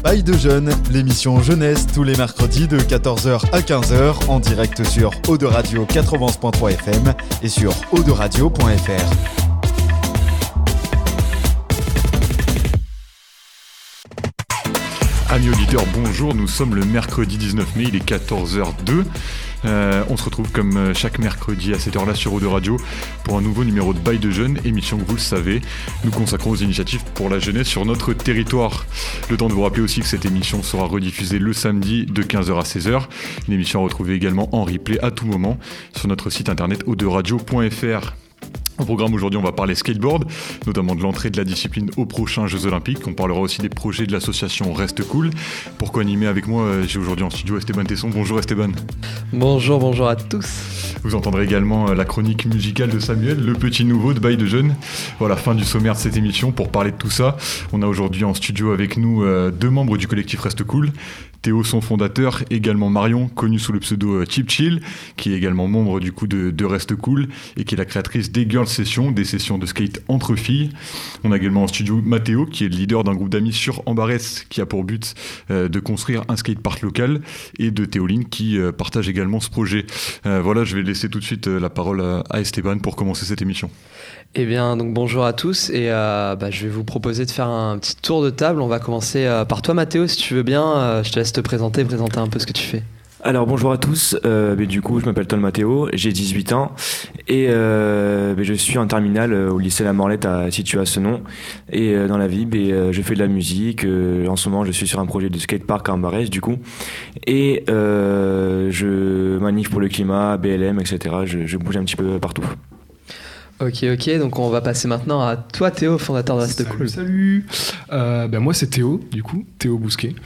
Bail de Jeunes, l'émission jeunesse tous les mercredis de 14h à 15h en direct sur Eau de Radio 91.3 FM et sur auderadio.fr. Amis auditeurs, bonjour, nous sommes le mercredi 19 mai, il est 14h02. On se retrouve comme chaque mercredi à cette heure-là sur Eau de Radio pour un nouveau numéro de Bail de Jeunes, émission que vous le savez, nous consacrons aux initiatives pour la jeunesse sur notre territoire. Le temps de vous rappeler aussi que cette émission sera rediffusée le samedi de 15h à 16h. Une émission à retrouver également en replay à tout moment sur notre site internet auderadio.fr. Au programme aujourd'hui, on va parler skateboard, notamment de l'entrée de la discipline aux prochains Jeux Olympiques. On parlera aussi des projets de l'association Reste Cool. Pour co-animer avec moi, j'ai aujourd'hui en studio Esteban Tesson. Bonjour Esteban. Bonjour à tous. Vous entendrez également la chronique musicale de Samuel, le petit nouveau de Bail de Jeunes. Voilà, fin du sommaire de cette émission. Pour parler de tout ça, on a aujourd'hui en studio avec nous deux membres du collectif Reste Cool. Théo, son fondateur, également Marion, connue sous le pseudo Chip Chill, qui est également membre du coup de Reste Cool et qui est la créatrice des Girls Sessions, des sessions de skate entre filles. On a également en studio Mathéo, qui est le leader d'un groupe d'amis sur Ambarès, qui a pour but de construire un skatepark local, et de Théoline, qui partage également ce projet. Voilà, je vais laisser tout de suite la parole à Esteban pour commencer cette émission. Eh bien, donc bonjour à tous et je vais vous proposer de faire un petit tour de table. On va commencer par toi Mathéo, si tu veux bien. Je te laisse te présenter un peu ce que tu fais. Alors bonjour à tous, du coup je m'appelle Tom Mathéo, j'ai 18 ans et je suis en terminale au lycée La Morlette situé à Senon, et dans la vie je fais de la musique. En ce moment je suis sur un projet de skatepark à Ambarès du coup, et je manif pour le climat, BLM, etc. Je bouge un petit peu partout. Ok, donc on va passer maintenant à toi Théo, fondateur de Reste Cool. Salut. Moi c'est Théo, du coup, Théo Bousquet.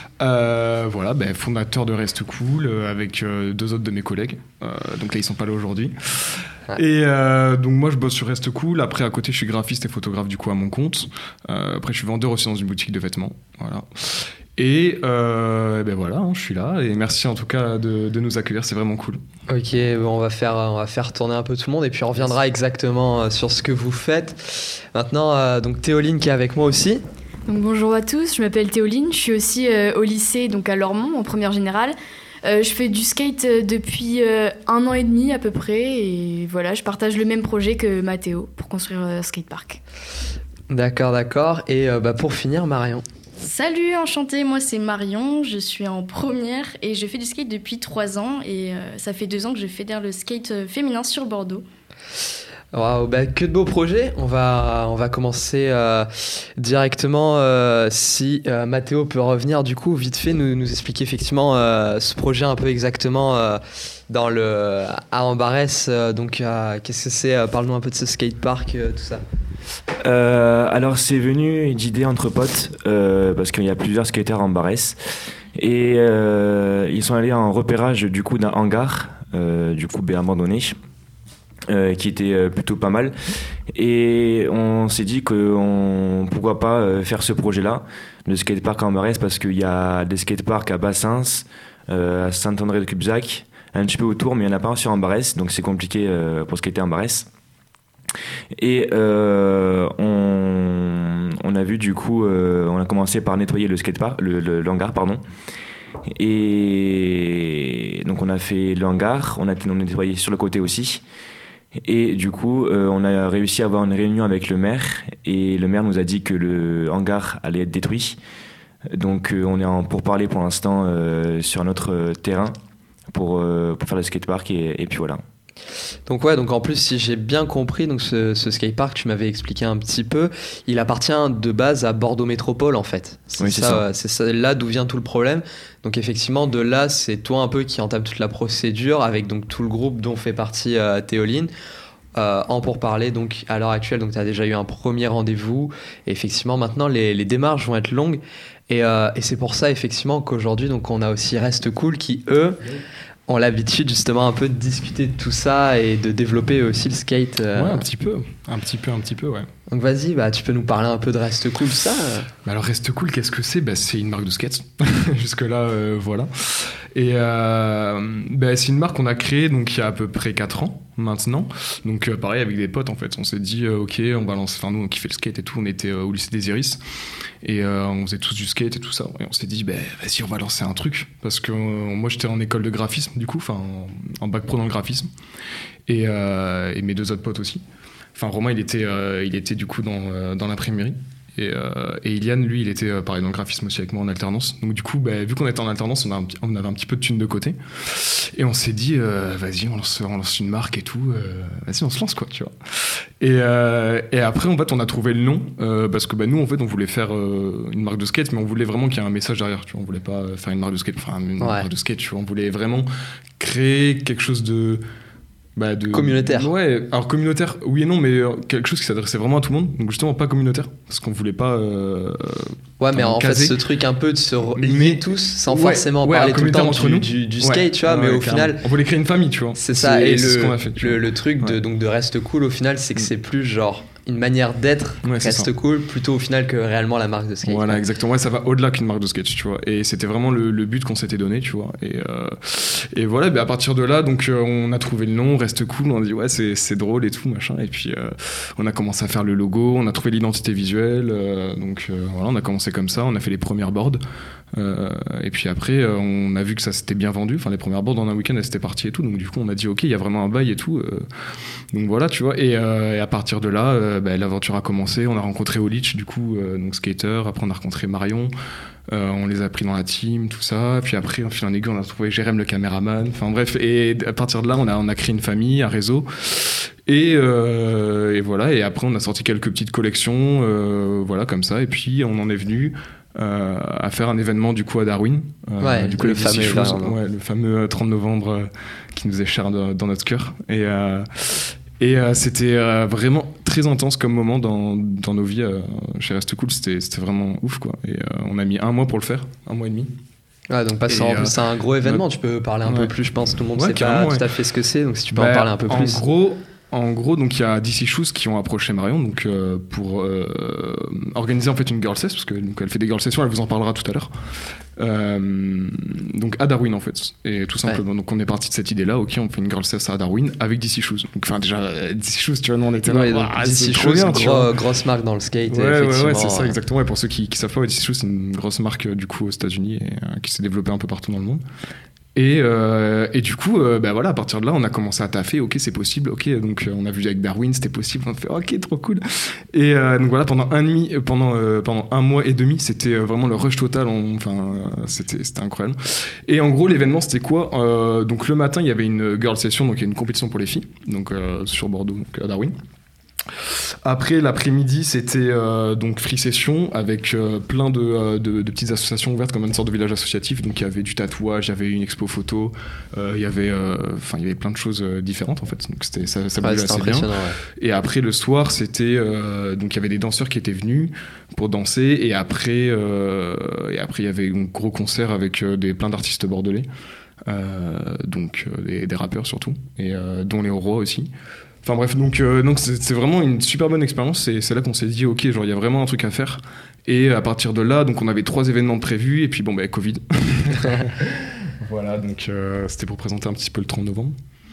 Fondateur de Reste Cool avec deux autres de mes collègues. Donc là ils sont pas là aujourd'hui. Ouais. Et donc moi je bosse sur Reste Cool. Après à côté je suis graphiste et photographe du coup à mon compte. Après je suis vendeur aussi dans une boutique de vêtements. Voilà. Et je suis là et merci en tout cas de nous accueillir, c'est vraiment cool. Ok, on va faire tourner un peu tout le monde et puis on reviendra exactement sur ce que vous faites. Maintenant, donc Théoline qui est avec moi aussi. Donc bonjour à tous, je m'appelle Théoline, je suis aussi au lycée donc à Lormont en première générale. Je fais du skate depuis 1 an et demi à peu près et voilà, je partage le même projet que Mathéo pour construire un skatepark. D'accord. Et pour finir, Marion. Salut, enchantée, moi c'est Marion, je suis en première et je fais du skate depuis 3 ans et ça fait 2 ans que je fédère le skate féminin sur Bordeaux. Wow, que de beaux projets. On va commencer directement. Si Mathéo peut revenir du coup vite fait nous expliquer effectivement ce projet un peu exactement à Ambarès. Qu'est-ce que c'est, parle-nous un peu de ce skatepark, tout ça. Alors c'est venu d'idées entre potes parce qu'il y a plusieurs skaters à Ambarès et ils sont allés en repérage du coup d'un hangar abandonné qui était plutôt pas mal, et on s'est dit pourquoi pas faire ce projet là, le skatepark à Ambarès, parce qu'il y a des skateparks à Bassins, à Saint-André-de-Cubzac, un petit peu autour, mais il n'y en a pas un sur Ambarès, donc c'est compliqué pour skater à Ambarès. Et on a vu du coup, on a commencé par nettoyer le skatepark, le hangar, pardon. Et donc on a fait le hangar, on a nettoyé sur le côté aussi. Et du coup, on a réussi à avoir une réunion avec le maire, et le maire nous a dit que le hangar allait être détruit. Donc on est en pourparlers pour l'instant sur notre terrain pour faire le skatepark, et puis voilà. Donc en plus, si j'ai bien compris, donc ce skatepark, tu m'avais expliqué un petit peu, il appartient de base à Bordeaux Métropole en fait. C'est ça, là d'où vient tout le problème. Donc effectivement, de là, c'est toi un peu qui entame toute la procédure avec donc tout le groupe dont fait partie Théoline. En pourparlers donc à l'heure actuelle, donc tu as déjà eu un premier rendez-vous, et effectivement maintenant les démarches vont être longues, et c'est pour ça effectivement qu'aujourd'hui donc on a aussi Reste Cool qui eux ont l'habitude justement un peu de discuter de tout ça et de développer aussi le skate. Ouais, un petit peu, ouais. Donc vas-y, tu peux nous parler un peu de Reste Cool, ça. Alors Reste Cool, qu'est-ce que c'est ? C'est une marque de skate. Jusque-là, voilà. Et c'est une marque qu'on a créée donc il y a à peu près 4 ans maintenant. Donc pareil avec des potes en fait, on s'est dit ok, on va lancer. Enfin nous on kiffait le skate et tout, on était au lycée des Iris et on faisait tous du skate et tout ça. Et on s'est dit vas-y on va lancer un truc parce que moi j'étais en école de graphisme du coup, enfin en bac pro dans le graphisme et mes 2 autres potes aussi. Enfin Romain il était du coup dans l'imprimerie. Et Iliane, lui, il était pareil dans le graphisme aussi avec moi en alternance. Donc du coup, vu qu'on était en alternance, on avait un petit peu de thunes de côté. Et on s'est dit, vas-y, on lance une marque et tout. Vas-y, on se lance quoi, tu vois. Et après, en fait, on a trouvé le nom parce que nous, en fait, on voulait faire une marque de skate, mais on voulait vraiment qu'il y ait un message derrière. Tu vois, on voulait pas faire une marque de skate, marque de skate. Tu vois, on voulait vraiment créer quelque chose de communautaire. Ouais, alors communautaire, oui et non, mais quelque chose qui s'adressait vraiment à tout le monde. Donc justement pas communautaire, parce qu'on voulait pas. Mais en fait, ce truc un peu de se lier tous, sans forcément parler tout le temps du skate, tu vois, mais au final. On voulait créer une famille, tu vois. C'est ça, et c'est ce qu'on a fait, le truc de Reste Cool, au final, c'est que c'est plus genre une manière d'être Reste Cool plutôt au final que réellement la marque de skate. Voilà, exactement. Ouais, ça va au-delà qu'une marque de skate, tu vois. Et c'était vraiment le but qu'on s'était donné, tu vois. Et voilà, à partir de là, donc on a trouvé le nom Reste Cool. On a dit c'est drôle et tout machin. Et puis on a commencé à faire le logo, on a trouvé l'identité visuelle. Donc voilà, on a commencé comme ça. On a fait les premières boards. Et puis après, on a vu que ça s'était bien vendu. Enfin, les premières boards en un week-end, elles étaient parties et tout. Donc du coup, on a dit ok, il y a vraiment un bail et tout. Donc voilà, tu vois. Et à partir de là, l'aventure a commencé. On a rencontré Olich, du coup, donc skater. Après, on a rencontré Marion. On les a pris dans la team, tout ça. Puis après, en fil en aiguille, on a trouvé Jérém le caméraman. Enfin bref. Et à partir de là, on a créé une famille, un réseau. Et voilà. Et après, on a sorti quelques petites collections, voilà, comme ça. Et puis, on en est venu à faire un événement du coup à Darwin, du coup, le fameux 30 novembre qui nous est cher dans notre cœur. Et c'était vraiment très intense comme moment dans nos vies chez Reste Cool. C'était vraiment ouf quoi. Et on a mis 1 mois pour le faire, 1 mois et demi. Donc c'est un gros événement. Tu peux parler un peu plus, je pense. Tout le monde sait pas tout à fait ce que c'est, donc si tu peux en parler un peu plus. En gros, donc il y a DC Shoes qui ont approché Marion donc pour organiser en fait une girl session parce que donc elle fait des girl sessions, elle vous en parlera tout à l'heure. Donc à Darwin en fait, et tout simplement. Donc on est parti de cette idée-là. Ok, on fait une girl session à Darwin avec DC Shoes. Donc enfin déjà DC Shoes, tu vois, nous on était là. DC Shoes, grosse marque dans le skate. Ouais, c'est ça exactement. Et pour ceux qui savent pas, DC Shoes c'est une grosse marque du coup aux États-Unis et qui s'est développée un peu partout dans le monde. Et du coup, voilà, à partir de là, on a commencé à taffer. Ok, c'est possible. Ok, donc on a vu avec Darwin, c'était possible. On a fait ok, trop cool. Et donc voilà, pendant un mois et demi, c'était vraiment le rush total. C'était incroyable. Et en gros, l'événement, c'était quoi donc le matin, il y avait une girl session, donc il y a une compétition pour les filles, donc sur Bordeaux, donc à Darwin. Après l'après-midi c'était donc free session avec plein de petites associations ouvertes comme une sorte de village associatif. Donc il y avait du tatouage, il y avait une expo photo, il y avait plein de choses différentes en fait. Donc ça bougeait assez bien. Et après le soir c'était donc il y avait des danseurs qui étaient venus pour danser et après il y avait un gros concert avec plein d'artistes bordelais, donc des rappeurs surtout et dont Léo Roy aussi. Enfin bref, donc c'est vraiment une super bonne expérience. C'est là qu'on s'est dit ok, genre il y a vraiment un truc à faire. Et à partir de là, donc on avait 3 événements prévus et puis Covid. Voilà, donc c'était pour présenter un petit peu le 30 novembre.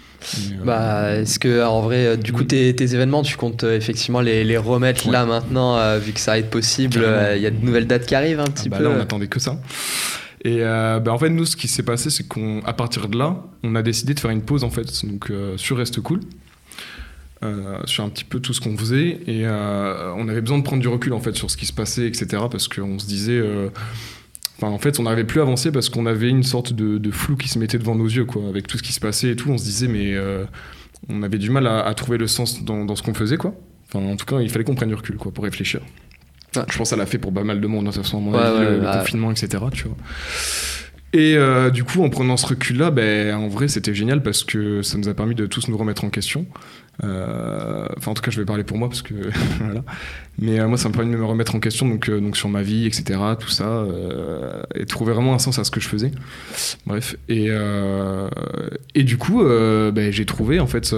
Est-ce que en vrai, du coup, tes événements, tu comptes effectivement les remettre là maintenant, vu que ça va être possible. Il y a de nouvelles dates qui arrivent un petit peu. Là, on attendait que ça. Et en fait, nous, ce qui s'est passé, c'est qu'à partir de là, on a décidé de faire une pause en fait, donc sur Reste Cool. Sur un petit peu tout ce qu'on faisait et on avait besoin de prendre du recul en fait sur ce qui se passait, etc. parce qu'on se disait en fait on n'arrivait plus à avancer parce qu'on avait une sorte de flou qui se mettait devant nos yeux quoi, avec tout ce qui se passait et tout. On se disait mais on avait du mal à trouver le sens dans ce qu'on faisait quoi. Enfin en tout cas il fallait qu'on prenne du recul quoi pour réfléchir. Je pense que ça l'a fait pour pas mal de monde de toute façon, à mon avis, le confinement, etc. tu vois. Et du coup, en prenant ce recul-là, en vrai, c'était génial parce que ça nous a permis de tous nous remettre en question. En tout cas, je vais parler pour moi parce que voilà. Mais moi, ça m'a permis de me remettre en question, donc sur ma vie, etc. Tout ça, et trouver vraiment un sens à ce que je faisais. Bref. Et du coup, j'ai trouvé en fait.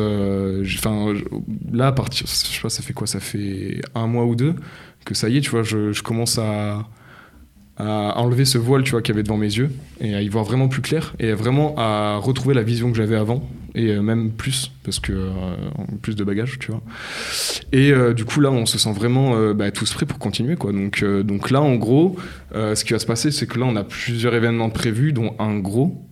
Là, à partir, je sais pas, ça fait quoi ? Ça fait 1 mois ou 2 que ça y est, tu vois, je commence à à enlever ce voile, tu vois, qu'il y avait devant mes yeux et à y voir vraiment plus clair et vraiment à retrouver la vision que j'avais avant et même plus parce que plus de bagages, tu vois. Et du coup là on se sent vraiment tous prêts pour continuer, quoi. Donc là en gros ce qui va se passer, c'est que là on a plusieurs événements prévus, dont un gros.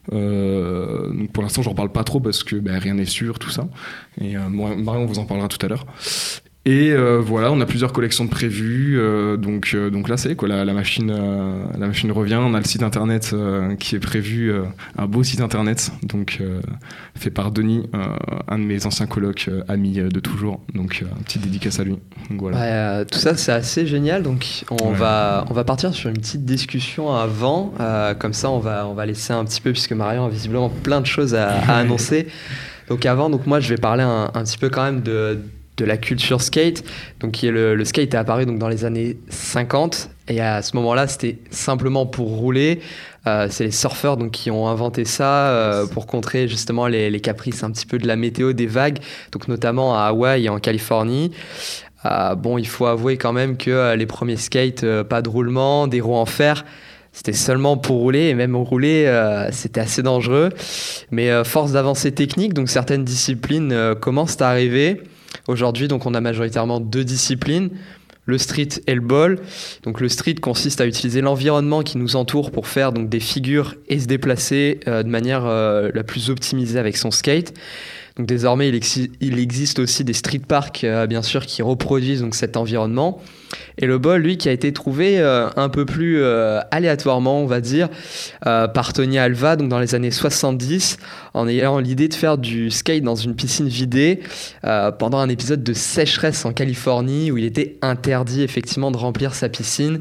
Donc pour l'instant j'en parle pas trop parce que rien n'est sûr, tout ça, et Marion vous en parlera tout à l'heure. Et voilà, on a plusieurs collections de prévues, donc là c'est quoi, la machine revient. On a le site internet qui est prévu, un beau site internet, donc fait par Denis, un de mes anciens colocs, amis de toujours, donc une petite dédicace à lui. Donc, voilà. Tout ça c'est assez génial, donc on va partir sur une petite discussion avant, comme ça on va laisser un petit peu, puisque Marion a visiblement plein de choses à annoncer. Donc avant, moi je vais parler un petit peu quand même de la culture skate. Donc le skate est apparu donc dans les années 50, et à ce moment-là c'était simplement pour rouler. C'est les surfeurs donc qui ont inventé ça pour contrer justement les caprices un petit peu de la météo, des vagues, donc notamment à Hawaï et en Californie. Il faut avouer quand même que les premiers skates, pas de roulement, des roues en fer, c'était seulement pour rouler, et même rouler, c'était assez dangereux. Mais force d'avancée technique, donc certaines disciplines commencent à arriver. Aujourd'hui, donc, on a majoritairement 2 disciplines, le street et le ball. Donc, le street consiste à utiliser l'environnement qui nous entoure pour faire donc, des figures et se déplacer de manière la plus optimisée avec son skate. Donc, désormais, il existe aussi des street parks, bien sûr, qui reproduisent donc, cet environnement. Et le ball, lui, qui a été trouvé un peu plus aléatoirement, on va dire, par Tony Alva, donc dans les années 70, en ayant l'idée de faire du skate dans une piscine vidée pendant un épisode de sécheresse en Californie où il était interdit effectivement de remplir sa piscine.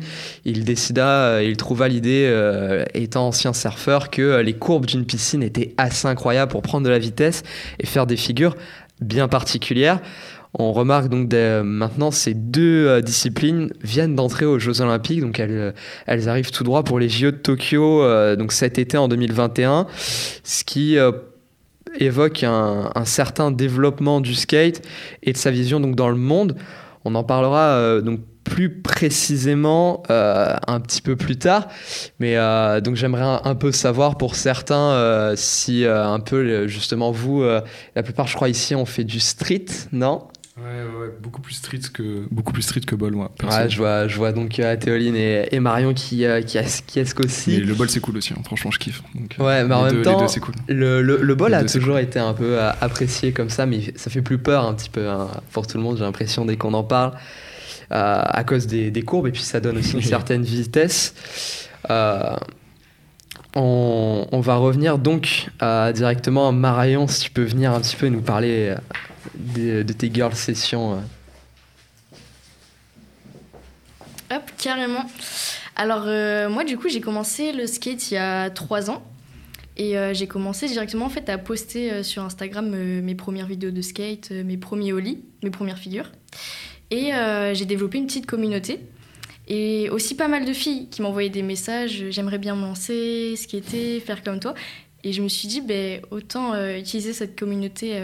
Il trouva l'idée, étant ancien surfeur, que les courbes d'une piscine étaient assez incroyables pour prendre de la vitesse et faire des figures bien particulières. On remarque donc maintenant ces 2 disciplines viennent d'entrer aux Jeux Olympiques, donc elles arrivent tout droit pour les JO de Tokyo, donc cet été en 2021, ce qui évoque un certain développement du skate et de sa vision donc dans le monde. On en parlera donc plus précisément un petit peu plus tard, mais donc j'aimerais un peu savoir pour certains si un peu justement vous, la plupart je crois ici on fait du street, non ? Ouais, beaucoup plus street que ball, moi. Ouais, je vois donc Théoline et Marion qui esquent aussi. Et le ball c'est cool aussi, hein. Franchement je kiffe. Donc, ouais, mais en même temps, les 2 c'est cool. Le ball a toujours été un peu apprécié comme ça, mais ça fait plus peur un petit peu hein, pour tout le monde, j'ai l'impression, dès qu'on en parle, à cause des courbes, et puis ça donne aussi une certaine vitesse. On va revenir donc directement à Marion, si tu peux venir un petit peu nous parler de tes girl sessions. Hop, carrément. Alors moi du coup j'ai commencé le skate il y a 3 ans et j'ai commencé directement en fait à poster sur Instagram mes premières vidéos de skate, mes premiers ollies, mes premières figures, et j'ai développé une petite communauté. Et aussi pas mal de filles qui m'envoyaient des messages, j'aimerais bien me lancer, skater, faire comme toi. Et je me suis dit, autant utiliser cette communauté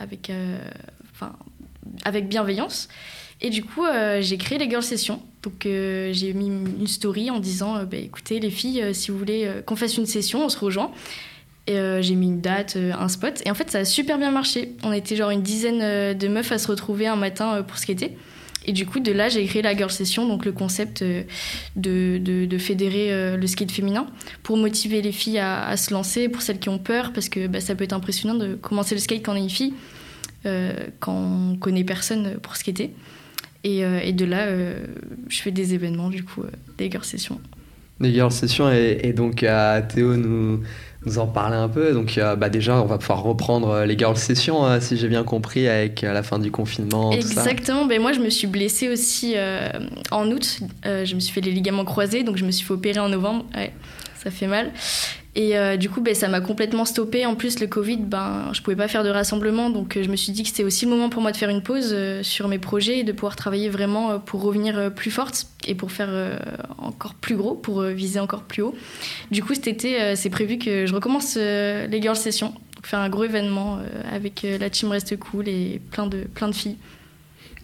avec bienveillance. Et du coup, j'ai créé les Girl Sessions. Donc j'ai mis une story en disant, écoutez les filles, si vous voulez qu'on fasse une session, on se rejoint. Et j'ai mis une date, un spot. Et en fait, ça a super bien marché. On était genre une dizaine de meufs à se retrouver un matin pour skater. Et du coup, de là, j'ai créé la Girl Session, donc le concept de fédérer le skate féminin pour motiver les filles à se lancer, pour celles qui ont peur, parce que ça peut être impressionnant de commencer le skate quand on est une fille, quand on connaît personne pour skater. Et de là, je fais des événements, du coup, des Girl Sessions. Des Girl Sessions, et donc Théo nous en parler un peu. Donc déjà, on va pouvoir reprendre les Girl Sessions, si j'ai bien compris, avec la fin du confinement. Exactement. Tout ça. Moi, je me suis blessée aussi en août. Je me suis fait les ligaments croisés, donc je me suis fait opérer en novembre. Ouais, ça fait mal. Et du coup, ça m'a complètement stoppée. En plus, le Covid, je pouvais pas faire de rassemblement. Donc, je me suis dit que c'était aussi le moment pour moi de faire une pause sur mes projets et de pouvoir travailler vraiment pour revenir plus forte et pour faire encore plus gros, pour viser encore plus haut. Du coup, cet été, c'est prévu que je recommence les Girl Sessions. Donc, faire un gros événement avec la team Reste Cool et plein de filles.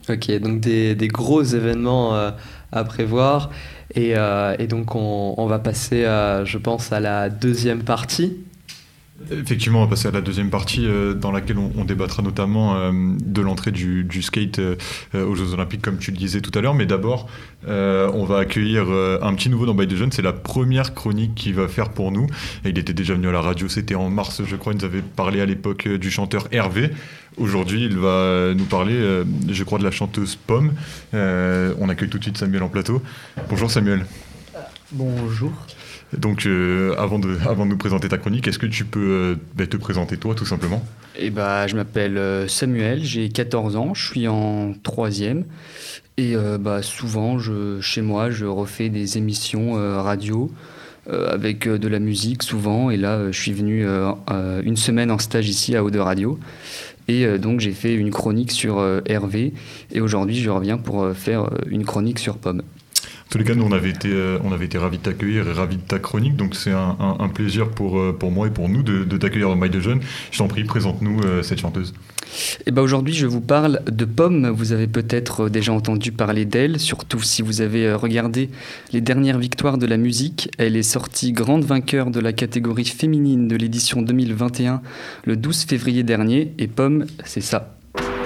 Ok, donc des gros événements à prévoir. Et donc on va passer, je pense, à la deuxième partie. Effectivement, on va passer à la deuxième partie dans laquelle on débattra notamment de l'entrée du skate aux Jeux Olympiques, comme tu le disais tout à l'heure. Mais d'abord, on va accueillir un petit nouveau dans Bye de Jeunes. C'est la première chronique qu'il va faire pour nous. Et il était déjà venu à la radio, c'était en mars, je crois. Il nous avait parlé à l'époque du chanteur Hervé. Aujourd'hui, il va nous parler, je crois, de la chanteuse Pomme. On accueille tout de suite Samuel en plateau. Bonjour Samuel. Bonjour. Donc, avant de nous présenter ta chronique, est-ce que tu peux te présenter toi, tout simplement ? Je m'appelle Samuel, j'ai 14 ans, je suis en 3e. Et souvent, chez moi, je refais des émissions radio avec de la musique, souvent. Et là, je suis venu une semaine en stage ici à Eau de Radio. Et donc, j'ai fait une chronique sur Hervé. Et aujourd'hui, je reviens pour faire une chronique sur Pomme. En tous les cas, nous, on avait été ravis de t'accueillir et ravis de ta chronique. Donc, c'est un plaisir pour moi et pour nous de t'accueillir dans Bye de Jeunes. Je t'en prie, présente-nous cette chanteuse. Aujourd'hui, je vous parle de Pomme. Vous avez peut-être déjà entendu parler d'elle, surtout si vous avez regardé les dernières victoires de la musique. Elle est sortie grande vainqueur de la catégorie féminine de l'édition 2021 le 12 février dernier. Et Pomme, c'est ça.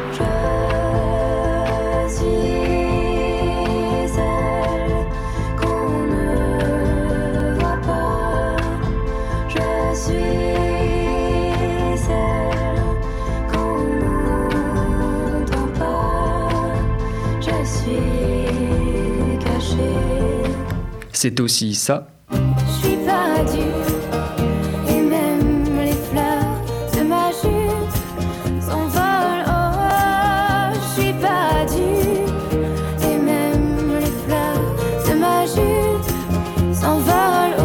C'est aussi ça. Je suis pas dure, et même les fleurs de ma jupe s'envolent. Oh, je suis pas dure, et même les fleurs de ma jupe s'envolent.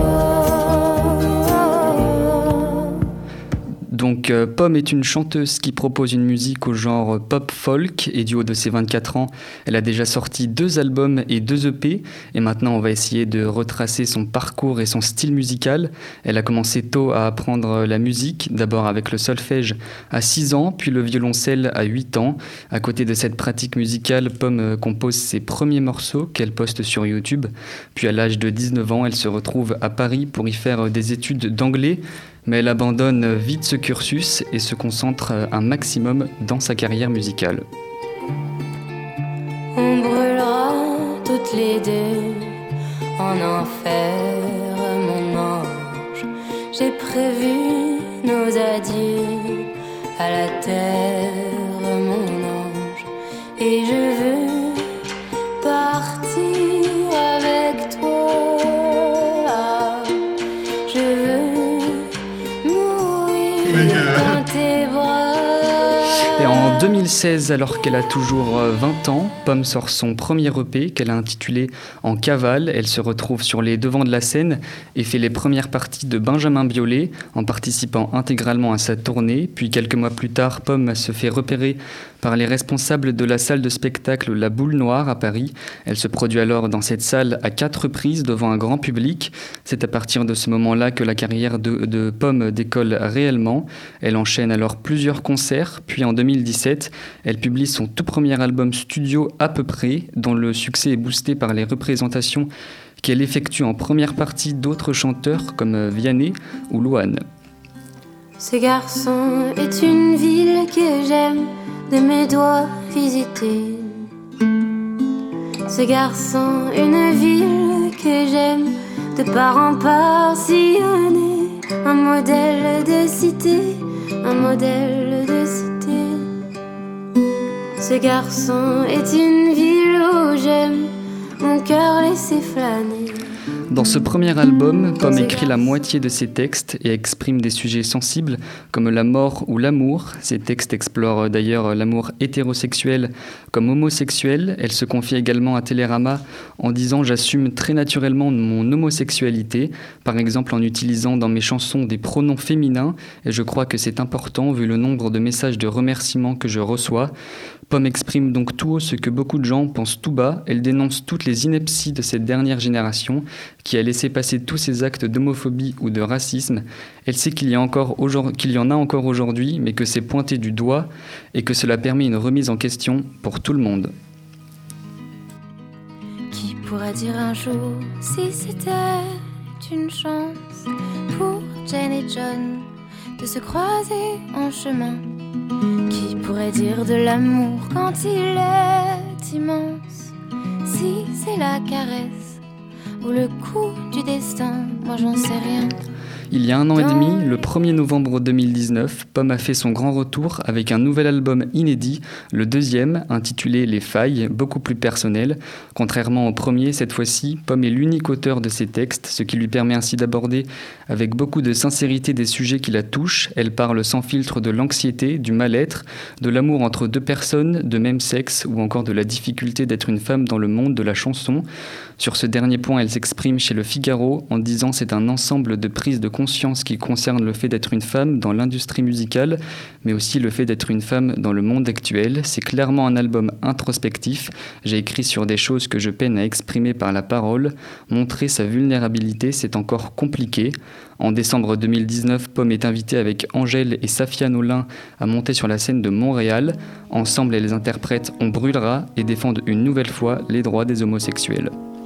Donc Pomme est une chanteuse qui propose une musique au genre pop-folk et du haut de ses 24 ans, elle a déjà sorti 2 albums et 2 EP et maintenant on va essayer de retracer son parcours et son style musical. Elle a commencé tôt à apprendre la musique, d'abord avec le solfège à 6 ans, puis le violoncelle à 8 ans. À côté de cette pratique musicale, Pomme compose ses premiers morceaux qu'elle poste sur YouTube. Puis à l'âge de 19 ans, elle se retrouve à Paris pour y faire des études d'anglais. Mais elle abandonne vite ce cursus et se concentre un maximum dans sa carrière musicale. On brûlera toutes les deux en enfer, mon ange. J'ai prévu nos adieux à la terre, mon ange. Et je veux partir avec toi. Je veux dans tes bras. Et en 2016, alors qu'elle a toujours 20 ans, Pomme sort son premier EP qu'elle a intitulé En cavale. Elle se retrouve sur les devants de la scène et fait les premières parties de Benjamin Biolay en participant intégralement à sa tournée. Puis quelques mois plus tard, Pomme se fait repérer par les responsables de la salle de spectacle La Boule Noire à Paris. Elle se produit alors dans cette salle à 4 reprises devant un grand public. C'est à partir de ce moment-là que la carrière de Pomme décolle réellement. Elle enchaîne alors plusieurs concerts, puis en 2017, elle publie son tout premier album studio À peu près, dont le succès est boosté par les représentations qu'elle effectue en première partie d'autres chanteurs comme Vianney ou Louane. Ce garçon est une ville que j'aime de mes doigts visiter. Ce garçon, une ville que j'aime de part en part sillonner. Un modèle de cité, un modèle de cité. Ce garçon est une ville où j'aime mon cœur laisser flâner. Dans ce premier album, Pomme écrit la moitié de ses textes et exprime des sujets sensibles comme la mort ou l'amour. Ses textes explorent d'ailleurs l'amour hétérosexuel comme homosexuel. Elle se confie également à Télérama en disant « J'assume très naturellement mon homosexualité », par exemple en utilisant dans mes chansons des pronoms féminins, et je crois que c'est important vu le nombre de messages de remerciements que je reçois. Pomme exprime donc tout haut ce que beaucoup de gens pensent tout bas. Elle dénonce toutes les les inepties de cette dernière génération qui a laissé passer tous ces actes d'homophobie ou de racisme. Elle sait qu'il y en a encore aujourd'hui, mais que c'est pointé du doigt et que cela permet une remise en question pour tout le monde. Qui pourra dire un jour si c'était une chance pour Jane et John de se croiser en chemin? Qui pourrait dire de l'amour quand il est immense? Si c'est la caresse ou le coup du destin, moi j'en sais rien. Il y a 1 an et demi, le 1er novembre 2019, Pomme a fait son grand retour avec un nouvel album inédit, le 2e, intitulé Les Failles, beaucoup plus personnel. Contrairement au premier, cette fois-ci, Pomme est l'unique auteur de ses textes, ce qui lui permet ainsi d'aborder avec beaucoup de sincérité des sujets qui la touchent. Elle parle sans filtre de l'anxiété, du mal-être, de l'amour entre 2 personnes de même sexe ou encore de la difficulté d'être une femme dans le monde de la chanson. Sur ce dernier point, elle s'exprime chez Le Figaro en disant « C'est un ensemble de prises de conscience qui concerne le fait d'être une femme dans l'industrie musicale, mais aussi le fait d'être une femme dans le monde actuel. C'est clairement un album introspectif. J'ai écrit sur des choses que je peine à exprimer par la parole. Montrer sa vulnérabilité, c'est encore compliqué. » En décembre 2019, Pomme est invitée avec Angèle et Safia Nolin à monter sur la scène de Montréal. Ensemble, elles interprètent On brûlera et défendent une nouvelle fois les droits des homosexuels.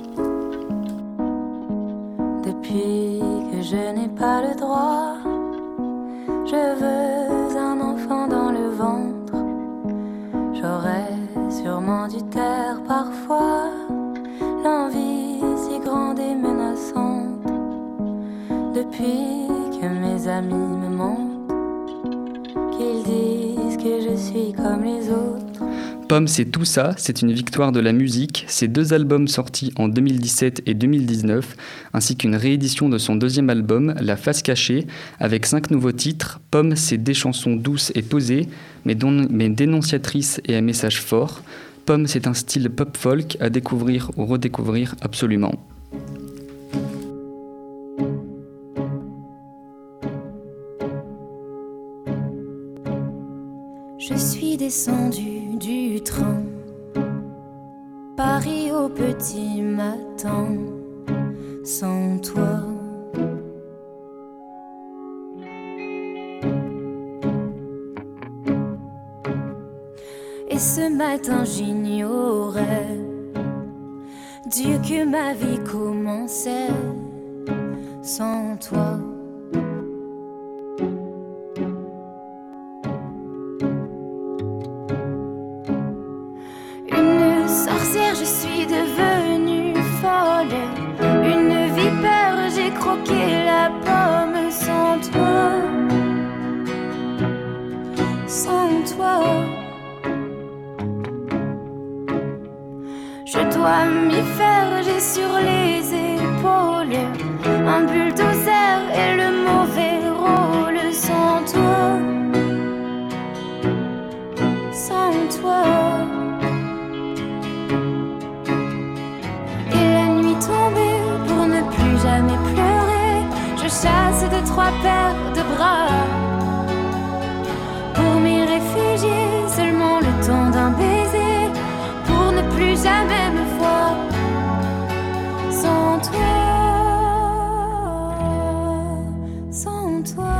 Depuis que je n'ai pas le droit, je veux un enfant dans le ventre. J'aurais sûrement dû taire parfois l'envie si grande et menaçante. Depuis que mes amis me mentent, qu'ils disent que je suis comme les autres. Pomme, c'est tout ça, c'est une victoire de la musique. Ses 2 albums sortis en 2017 et 2019, ainsi qu'une réédition de son 2e album, La Face Cachée, avec 5 nouveaux titres. Pomme, c'est des chansons douces et posées, mais dénonciatrices et à message fort. Pomme, c'est un style pop-folk à découvrir ou redécouvrir absolument. Je suis descendue du train, Paris au petit matin, sans toi. Et ce matin j'ignorais Dieu que ma vie commençait sans toi. Je suis devenue folle, une vipère, j'ai croqué la pomme sans toi. Sans toi, je dois m'y faire, j'ai sur les épaules un bulldozer et le mauvais rôle. Sans toi, sans toi. Pour ne plus jamais pleurer, je chasse 2-3 paires de bras pour m'y réfugier, seulement le temps d'un baiser, pour ne plus jamais me voir sans toi, sans toi,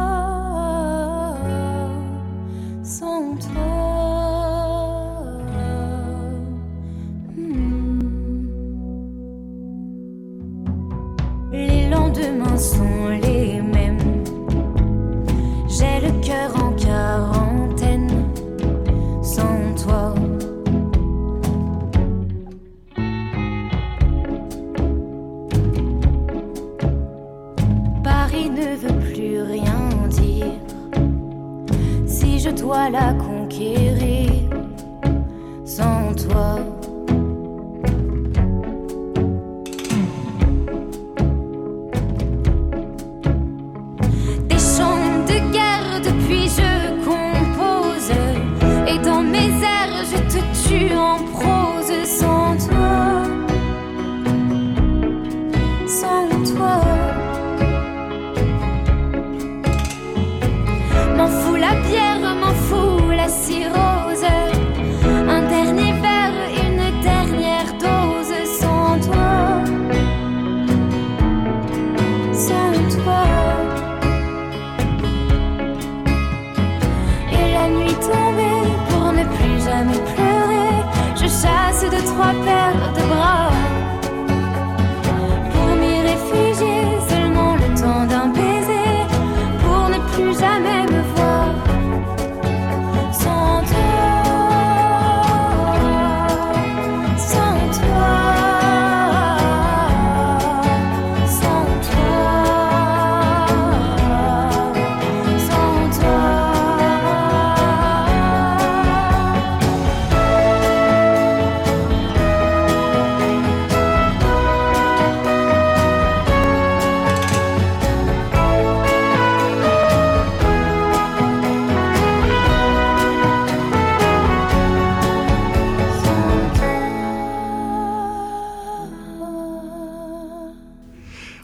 sans toi. Les lendemains sont les mêmes. J'ai le cœur en quarantaine sans toi. Paris ne veut plus rien dire si je dois la conquérir sans toi. En prose sans toi, sans toi. M'en fous la bière, m'en fous la sirop.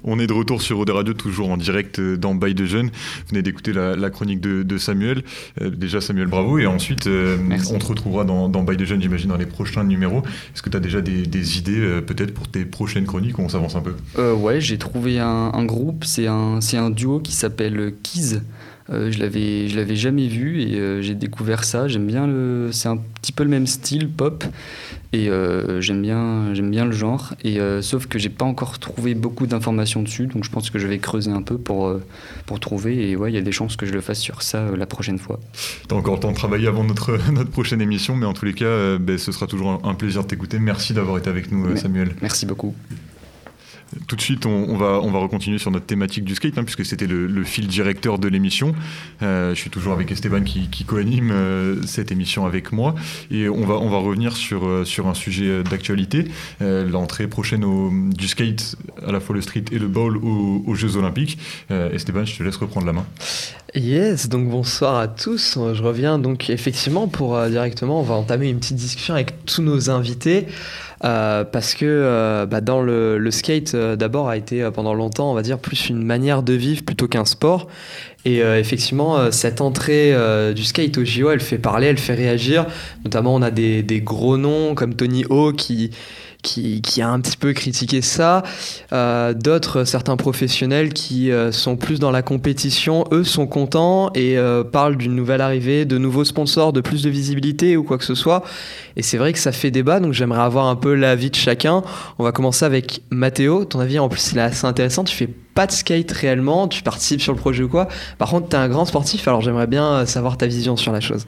On est de retour sur Eau de Radio, toujours en direct dans Bail de Jeunes. Vous venez d'écouter la chronique de Samuel. Déjà, Samuel, bravo. Et ensuite, on te retrouvera dans Bail de Jeunes, j'imagine, dans les prochains numéros. Est-ce que tu as déjà des idées, peut-être, pour tes prochaines chroniques, ou on s'avance un peu ? Ouais, j'ai trouvé un groupe. C'est un duo qui s'appelle Keys. Je l'avais jamais vu et j'ai découvert ça. J'aime bien c'est un petit peu le même style pop et j'aime bien le genre. Et sauf que j'ai pas encore trouvé beaucoup d'informations dessus, donc je pense que je vais creuser un peu pour trouver. Et ouais, il y a des chances que je le fasse sur ça la prochaine fois. T'as encore le temps de travailler avant notre prochaine émission, mais en tous les cas, ce sera toujours un plaisir de t'écouter. Merci d'avoir été avec nous, Samuel. Merci beaucoup. Tout de suite, on va recontinuer sur notre thématique du skate, puisque c'était le fil directeur de l'émission. Je suis toujours avec Esteban qui co-anime cette émission avec moi. Et on va revenir sur un sujet d'actualité. L'entrée prochaine du skate, à la fois le street et le bowl aux Jeux Olympiques. Esteban, je te laisse reprendre la main. Yes, donc bonsoir à tous. Je reviens donc effectivement pour directement, on va entamer une petite discussion avec tous nos invités. Parce que dans le skate d'abord a été pendant longtemps, on va dire, plus une manière de vivre plutôt qu'un sport. Et effectivement, cette entrée du skate au JO, elle fait parler, elle fait réagir. Notamment, on a des gros noms comme Tony Hawk qui a un petit peu critiqué ça. D'autres, certains professionnels qui sont plus dans la compétition, eux sont contents et parlent d'une nouvelle arrivée, de nouveaux sponsors, de plus de visibilité ou quoi que ce soit. Et c'est vrai que ça fait débat, donc j'aimerais avoir un peu l'avis de chacun. On va commencer avec Mathéo. Ton avis, en plus, il est assez intéressant. Tu fais pas de skate réellement, tu participes sur le projet ou quoi. Par contre, t'es un grand sportif, alors j'aimerais bien savoir ta vision sur la chose.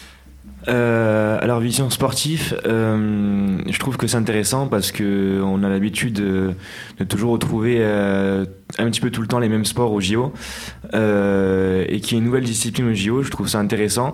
Alors vision sportive, je trouve que c'est intéressant parce que on a l'habitude de toujours retrouver un petit peu tout le temps les mêmes sports au JO et qu'il y ait une nouvelle discipline au JO, je trouve ça intéressant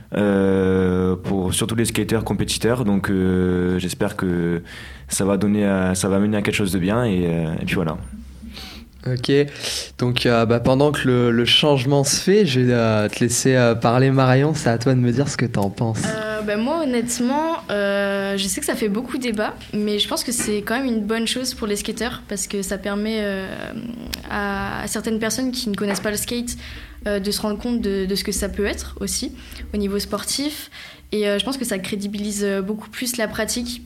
pour surtout les skateurs compétiteurs. Donc j'espère que ça va mener à quelque chose de bien et puis voilà. Ok, donc pendant que le changement se fait, je vais te laisser parler, Marion. C'est à toi de me dire ce que t'en penses. Moi honnêtement, je sais que ça fait beaucoup débat, mais je pense que c'est quand même une bonne chose pour les skateurs parce que ça permet à certaines personnes qui ne connaissent pas le skate de se rendre compte de ce que ça peut être aussi au niveau sportif. Et je pense que ça crédibilise beaucoup plus la pratique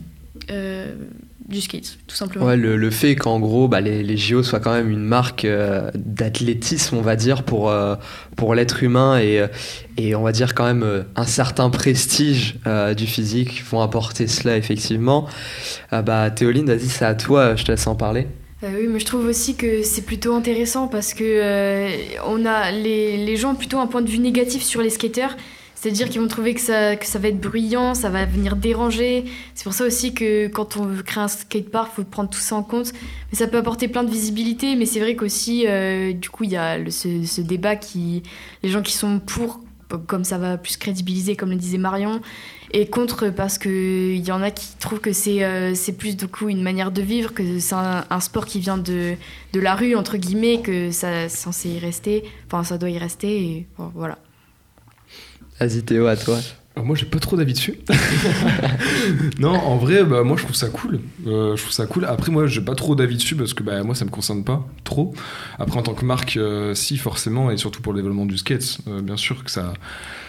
du skate, tout simplement. Ouais, le fait qu'en gros les JO soient quand même une marque d'athlétisme, on va dire, pour l'être humain et on va dire quand même un certain prestige du physique vont apporter cela effectivement. Théoline, vas-y, c'est à toi, je te laisse en parler. Oui, mais je trouve aussi que c'est plutôt intéressant parce que on a les gens ont plutôt un point de vue négatif sur les skateurs. C'est-à-dire qu'ils vont trouver que ça va être bruyant, ça va venir déranger. C'est pour ça aussi que quand on veut créer un skatepark, il faut prendre tout ça en compte. Mais ça peut apporter plein de visibilité, mais c'est vrai qu'aussi, du coup, il y a ce débat les gens qui sont pour, comme ça va plus crédibiliser, comme le disait Marion, et contre parce qu'il y en a qui trouvent que c'est plus du coup une manière de vivre, que c'est un sport qui vient de la rue, entre guillemets, que ça est censé y rester, enfin ça doit y rester, et bon, voilà. Vas-y Théo, à toi. Moi j'ai pas trop d'avis dessus. Non, en vrai, moi je trouve ça cool. Après moi j'ai pas trop d'avis dessus parce que moi ça me concerne pas trop. Après en tant que marque, si forcément, et surtout pour le développement du skate, bien sûr que ça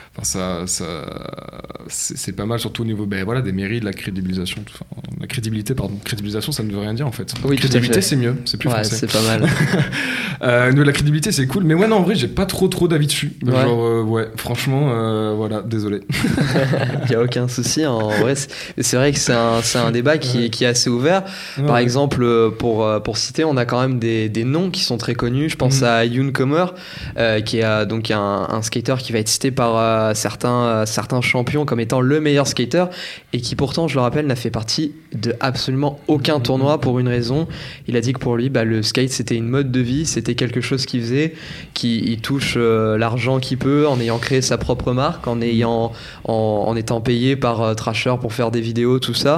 c'est pas mal, surtout au niveau des mairies, de la crédibilisation. Crédibilisation, ça ne veut rien dire en fait. Oui, crédibilité, c'est mieux, c'est plus français. C'est pas mal. Au niveau de la crédibilité, c'est cool, mais ouais, non, en vrai, j'ai pas trop d'avis dessus. Franchement, voilà, désolé. Il y a aucun souci. En vrai, c'est vrai que c'est un débat qui est assez ouvert. Par exemple, pour citer, on a quand même des noms qui sont très connus. Je pense à Yoon Comer, qui est donc un skater qui va être cité par certains champions comme étant le meilleur skater et qui pourtant, je le rappelle, n'a fait partie de absolument aucun tournoi pour une raison. Il a dit que pour lui, le skate c'était une mode de vie, c'était quelque chose qu'il faisait, qu'il touche l'argent qu'il peut en ayant créé sa propre marque, en étant payé par Thrasher pour faire des vidéos, tout ça.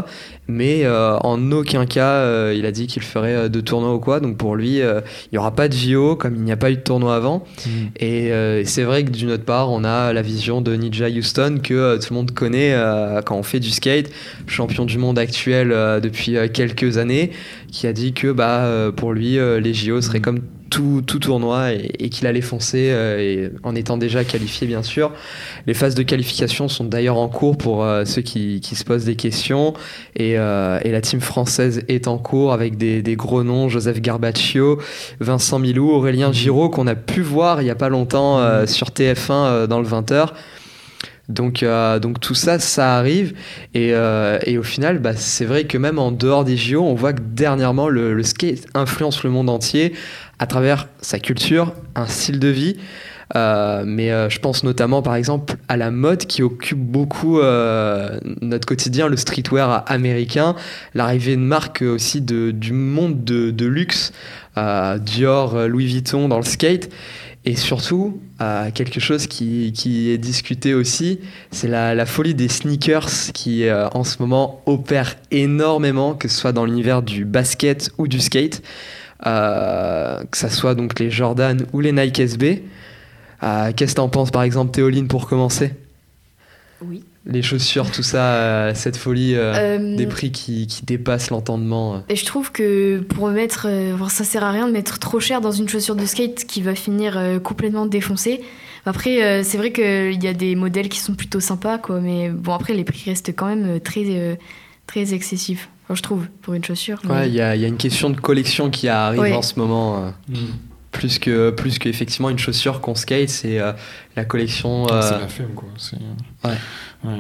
mais en aucun cas il a dit qu'il ferait de tournoi ou quoi. Donc pour lui, il n'y aura pas de JO comme il n'y a pas eu de tournoi avant. Et c'est vrai que d'une autre part, on a la vision de Nyjah Huston que tout le monde connaît quand on fait du skate, champion du monde actuel depuis quelques années, qui a dit que pour lui les JO seraient comme tout tournoi et qu'il allait foncer et en étant déjà qualifié bien sûr. Les phases de qualification sont d'ailleurs en cours pour ceux qui se posent des questions et la team française est en cours avec des gros noms, Joseph Garbaccio, Vincent Milou, Aurélien Giraud qu'on a pu voir il n'y a pas longtemps sur TF1 dans le 20h. Donc tout ça arrive et au final c'est vrai que même en dehors des JO on voit que dernièrement le skate influence le monde entier à travers sa culture, un style de vie, mais je pense notamment par exemple à la mode qui occupe beaucoup notre quotidien, le streetwear américain, l'arrivée de marques aussi du monde de luxe, Dior, Louis Vuitton dans le skate. Et surtout, quelque chose qui est discuté aussi, c'est la folie des sneakers qui, en ce moment, opère énormément, que ce soit dans l'univers du basket ou du skate, que ce soit donc les Jordan ou les Nike SB. Qu'est-ce que t'en penses, par exemple, Théoline, pour commencer ? Oui. Les chaussures, tout ça, cette folie des prix qui dépassent l'entendement. Et je trouve que pour mettre, ça sert à rien de mettre trop cher dans une chaussure de skate qui va finir complètement défoncée. Après, c'est vrai qu'il y a des modèles qui sont plutôt sympas, quoi, mais bon, après, les prix restent quand même très excessifs, je trouve, pour une chaussure. Ouais, il y a une question de collection qui arrive en ce moment. Plus que effectivement une chaussure qu'on skate, c'est la collection. C'est la femme, quoi. Ouais.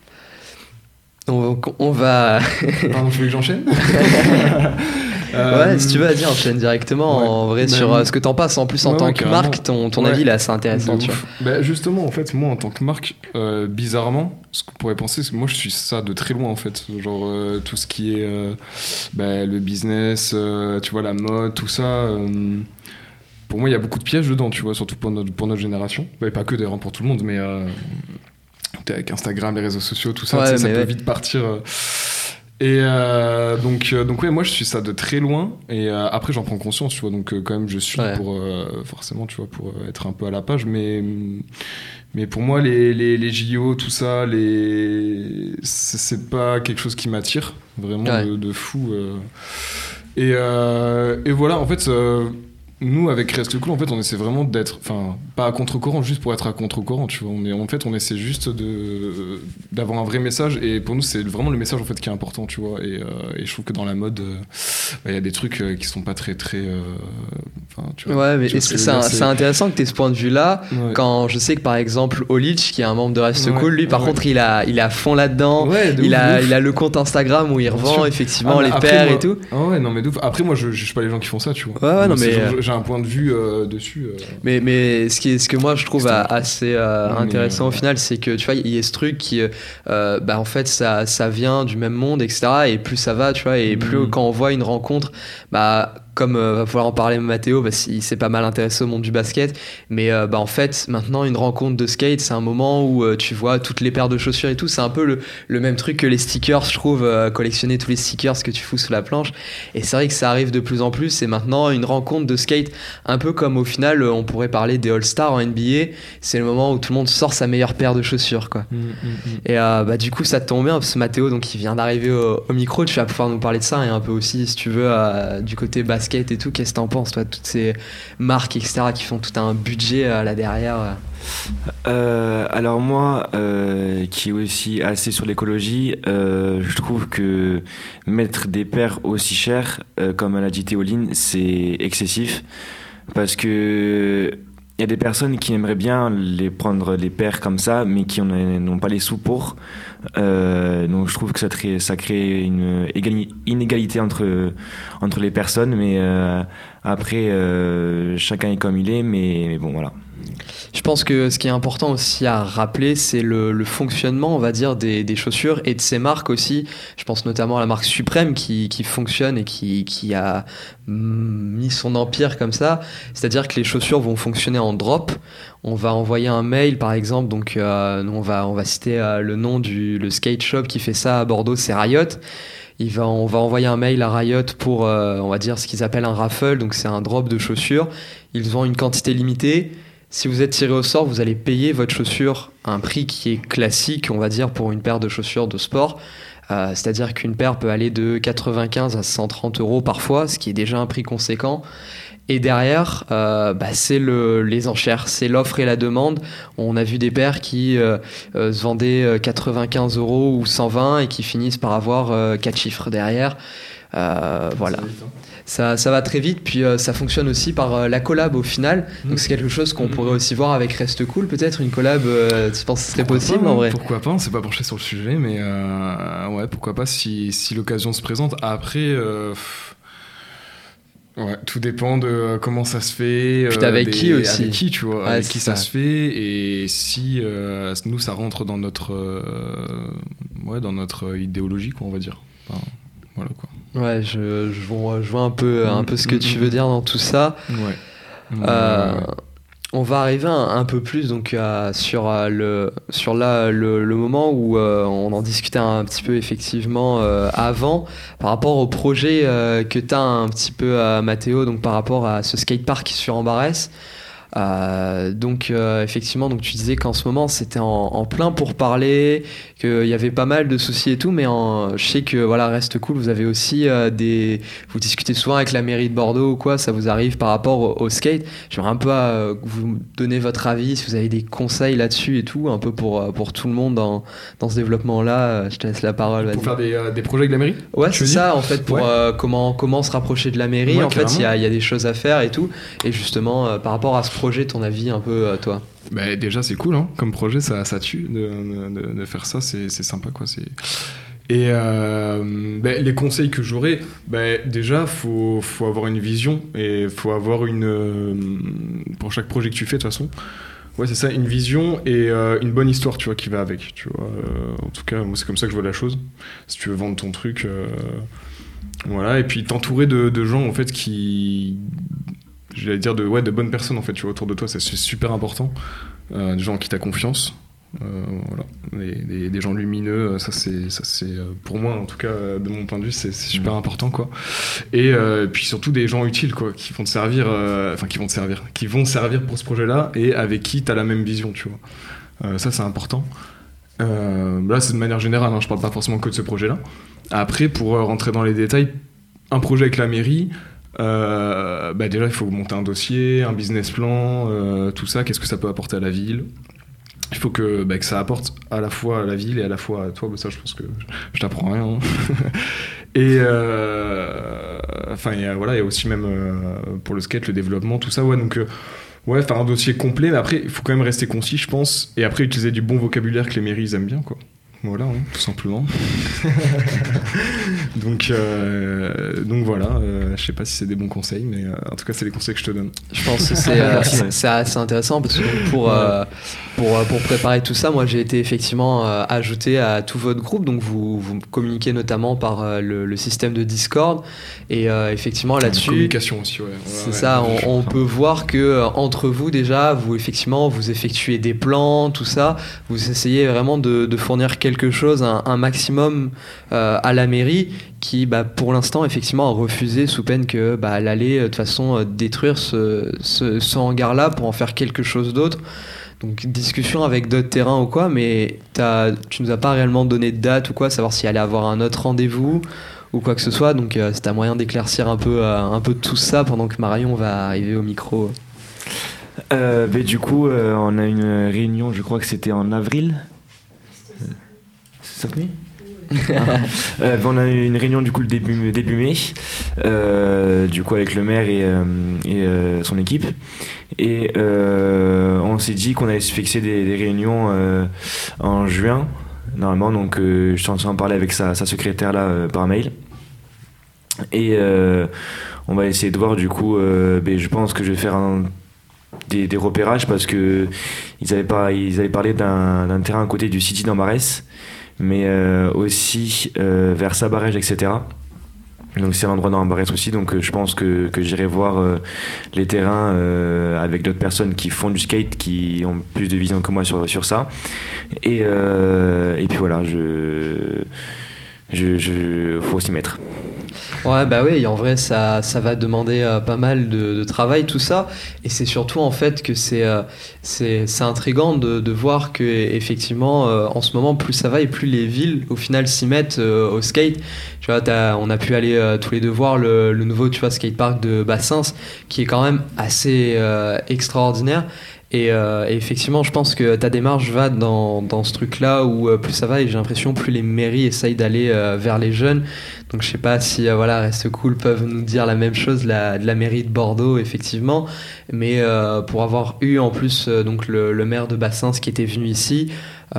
Donc on va. Pardon, tu veux que j'enchaîne ? Ouais, si tu veux, vas-y, enchaîne directement en vrai sur ce que t'en passes. En plus, en tant que marque, ton avis là, c'est intéressant. Tu vois. Justement, en fait, moi en tant que marque, bizarrement, ce qu'on pourrait penser, c'est que moi je suis ça de très loin en fait. Genre tout ce qui est le business, tu vois, la mode, tout ça. Pour moi, il y a beaucoup de pièges dedans, tu vois, surtout pour notre génération. Pas que d'ailleurs pour tout le monde, mais avec Instagram, les réseaux sociaux, tout ça, ça peut vite partir. Et donc ouais, moi je suis ça de très loin. Et après, j'en prends conscience, tu vois. Donc quand même, je suis pour forcément, tu vois, pour être un peu à la page. Mais pour moi, les JO, tout ça, c'est pas quelque chose qui m'attire vraiment de fou. Et voilà, en fait. Nous, avec Reste Cool, en fait, on essaie vraiment d'être, pas à contre-courant, juste pour être à contre-courant, tu vois. On essaie juste d'avoir un vrai message, et pour nous, c'est vraiment le message, en fait, qui est important, tu vois. Et je trouve que dans la mode, y a des trucs qui sont pas très, tu vois. Ouais, mais c'est intéressant que tu aies ce point de vue-là, quand je sais que, par exemple, Olic, qui est un membre de Reste Cool, lui, par contre, il est à fond là-dedans. Il a le compte Instagram où il revend, effectivement, les paires et tout. Ouais, non, mais d'ouf. Après, moi, je juge pas les gens qui font ça, tu vois. Ouais, non, mais. J'ai un point de vue dessus. Mais ce que moi je trouve assez intéressant au final, c'est que tu vois, il y a ce truc qui, en fait, ça vient du même monde, etc. Et plus ça va, tu vois, et plus quand on voit une rencontre, comme va pouvoir en parler Mathéo, il s'est pas mal intéressé au monde du basket, mais en fait maintenant une rencontre de skate, c'est un moment où tu vois toutes les paires de chaussures et tout, c'est un peu le même truc que les stickers, je trouve, collectionner tous les stickers que tu fous sous la planche. Et c'est vrai que ça arrive de plus en plus, et maintenant une rencontre de skate, un peu comme au final on pourrait parler des All-Stars en NBA, c'est le moment où tout le monde sort sa meilleure paire de chaussures, quoi. Et du coup ça tombe bien parce que Mathéo, donc il vient d'arriver au micro, tu vas pouvoir nous parler de ça, et un peu aussi, si tu veux, du côté basket et tout. Qu'est-ce que t'en penses, toi, toutes ces marques, etc., qui font tout un budget là derrière? Alors moi, qui est aussi assez sur l'écologie, je trouve que mettre des paires aussi chères, comme elle a dit Théoline, c'est excessif, parce que il y a des personnes qui aimeraient bien prendre les paires comme ça, mais qui n'ont pas les sous pour. Donc je trouve que ça crée une inégalité entre les personnes, mais après chacun est comme il est, mais bon, voilà. Je pense que ce qui est important aussi à rappeler, c'est le fonctionnement, on va dire, des chaussures et de ces marques aussi. Je pense notamment à la marque Suprême qui fonctionne et qui a mis son empire comme ça. C'est-à-dire que les chaussures vont fonctionner en drop. On va envoyer un mail, par exemple, donc nous on va citer le nom le skate shop qui fait ça à Bordeaux, c'est Riot. on va envoyer un mail à Riot pour, on va dire, ce qu'ils appellent un raffle, donc c'est un drop de chaussures. Ils ont une quantité limitée. Si vous êtes tiré au sort, vous allez payer votre chaussure à un prix qui est classique, on va dire, pour une paire de chaussures de sport. C'est-à-dire qu'une paire peut aller de 95 à 130 € parfois, ce qui est déjà un prix conséquent. Et derrière, c'est les enchères, c'est l'offre et la demande. On a vu des paires qui se vendaient 95 € ou 120 et qui finissent par avoir 4 chiffres derrière. Voilà. Ça va très vite, puis ça fonctionne aussi par la collab au final. Donc c'est quelque chose qu'on pourrait aussi voir avec Reste Cool, peut-être une collab. Tu penses que ce serait possible en vrai? Pourquoi pas, on s'est pas penché sur le sujet, mais ouais, pourquoi pas si l'occasion se présente. Après, ouais, tout dépend de comment ça se fait. Puis avec qui aussi. Avec qui, tu vois, ouais, avec qui ça se fait, et si nous ça rentre dans notre idéologie, quoi, on va dire. Enfin, voilà quoi. Ouais, je vois un peu ce que tu veux dire dans tout ça. Ouais. On va arriver un peu plus donc sur le moment où on en discutait un petit peu effectivement avant par rapport au projet que tu as un petit peu Mathéo, donc par rapport à ce skatepark sur Ambarès. Donc effectivement, donc tu disais qu'en ce moment c'était en plein pourparlers, qu'il y avait pas mal de soucis et tout, mais je sais que voilà, Reste Cool, vous avez aussi vous discutez souvent avec la mairie de Bordeaux ou quoi, ça vous arrive par rapport au skate. J'aimerais un peu que vous donner votre avis, si vous avez des conseils là-dessus et tout, un peu pour tout le monde dans ce développement-là. Je te laisse la parole. Pour faire des projets avec la mairie? Ouais, c'est ça en fait, pour comment se rapprocher de la mairie. Ouais, en fait, il y a des choses à faire et tout, et justement par rapport à ce projet, ton avis un peu toi? Bah, déjà c'est cool hein, comme projet, ça tue de faire ça, c'est sympa quoi. Et les conseils que j'aurais, déjà faut avoir une vision, et faut avoir pour chaque projet que tu fais de toute façon. Ouais, c'est ça, une vision et une bonne histoire, tu vois, qui va avec, tu vois. En tout cas, moi c'est comme ça que je vois la chose. Si tu veux vendre ton truc, voilà, et puis t'entourer de gens en fait qui, j'allais dire de bonnes personnes en fait, tu vois, autour de toi, c'est super important. Des gens qui t'as confiance, voilà, des gens lumineux, ça c'est pour moi en tout cas, de mon point de vue, c'est super important quoi. Et puis surtout des gens utiles quoi, qui vont servir pour ce projet-là, et avec qui t'as la même vision, tu vois. Ça c'est important. Là c'est de manière générale, hein, je parle pas forcément que de ce projet-là. Après, pour rentrer dans les détails, un projet avec la mairie, déjà il faut monter un dossier, un business plan, tout ça, qu'est-ce que ça peut apporter à la ville. Il faut que ça apporte à la fois à la ville et à la fois à toi. Ça je pense que je t'apprends rien hein. Et il y a aussi même pour le skate, le développement, tout ça, ouais, donc faire un dossier complet, mais après il faut quand même rester concis je pense, et après utiliser du bon vocabulaire que les mairies aiment bien quoi. Voilà, hein, tout simplement. donc voilà, je sais pas si c'est des bons conseils, mais en tout cas c'est les conseils que je te donne. Je pense que c'est assez intéressant, parce que pour préparer tout ça, moi j'ai été effectivement ajouté à tout votre groupe, donc vous communiquez notamment par le système de Discord, et effectivement là-dessus, communication aussi, ouais. C'est ça, on peut voir que entre vous déjà, vous effectuez des plans, tout ça, vous essayez vraiment de fournir quelque chose, un maximum à la mairie, qui pour l'instant effectivement a refusé sous peine que elle allait de toute façon détruire ce hangar là pour en faire quelque chose d'autre. Donc discussion avec d'autres terrains ou quoi, mais tu nous as pas réellement donné de date ou quoi, savoir s'il allait avoir un autre rendez-vous ou quoi que ce soit, donc c'est un moyen d'éclaircir un peu tout ça pendant que Marion va arriver au micro. Du coup on a une réunion, je crois que c'était en avril. C'est ça que on a eu une réunion du coup le début mai, du coup avec le maire et son équipe, et on s'est dit qu'on allait se fixer des réunions en juin normalement, donc je suis en train de parler avec sa secrétaire là par mail, et on va essayer de voir du coup, je pense que je vais faire des repérages, parce que ils avaient parlé d'un terrain à côté du City d'Ambarès, mais aussi vers Sabarège, etc. Donc c'est un endroit dans Ambarès aussi, donc je pense que j'irai voir les terrains avec d'autres personnes qui font du skate, qui ont plus de vision que moi sur ça, et puis voilà, faut s'y mettre. Ouais, bah oui, en vrai, ça va demander pas mal de travail, tout ça. Et c'est surtout, en fait, que c'est intriguant de voir que, effectivement, en ce moment, plus ça va et plus les villes, au final, s'y mettent au skate. Tu vois, on a pu aller tous les deux voir le nouveau, tu vois, skatepark de Bassins, qui est quand même assez extraordinaire. Et effectivement, je pense que ta démarche va dans ce truc-là où plus ça va, et j'ai l'impression plus les mairies essayent d'aller vers les jeunes. Donc je sais pas si Reste Cool peuvent nous dire la même chose de la mairie de Bordeaux, effectivement. Mais pour avoir eu en plus donc le maire de Bassins qui était venu ici,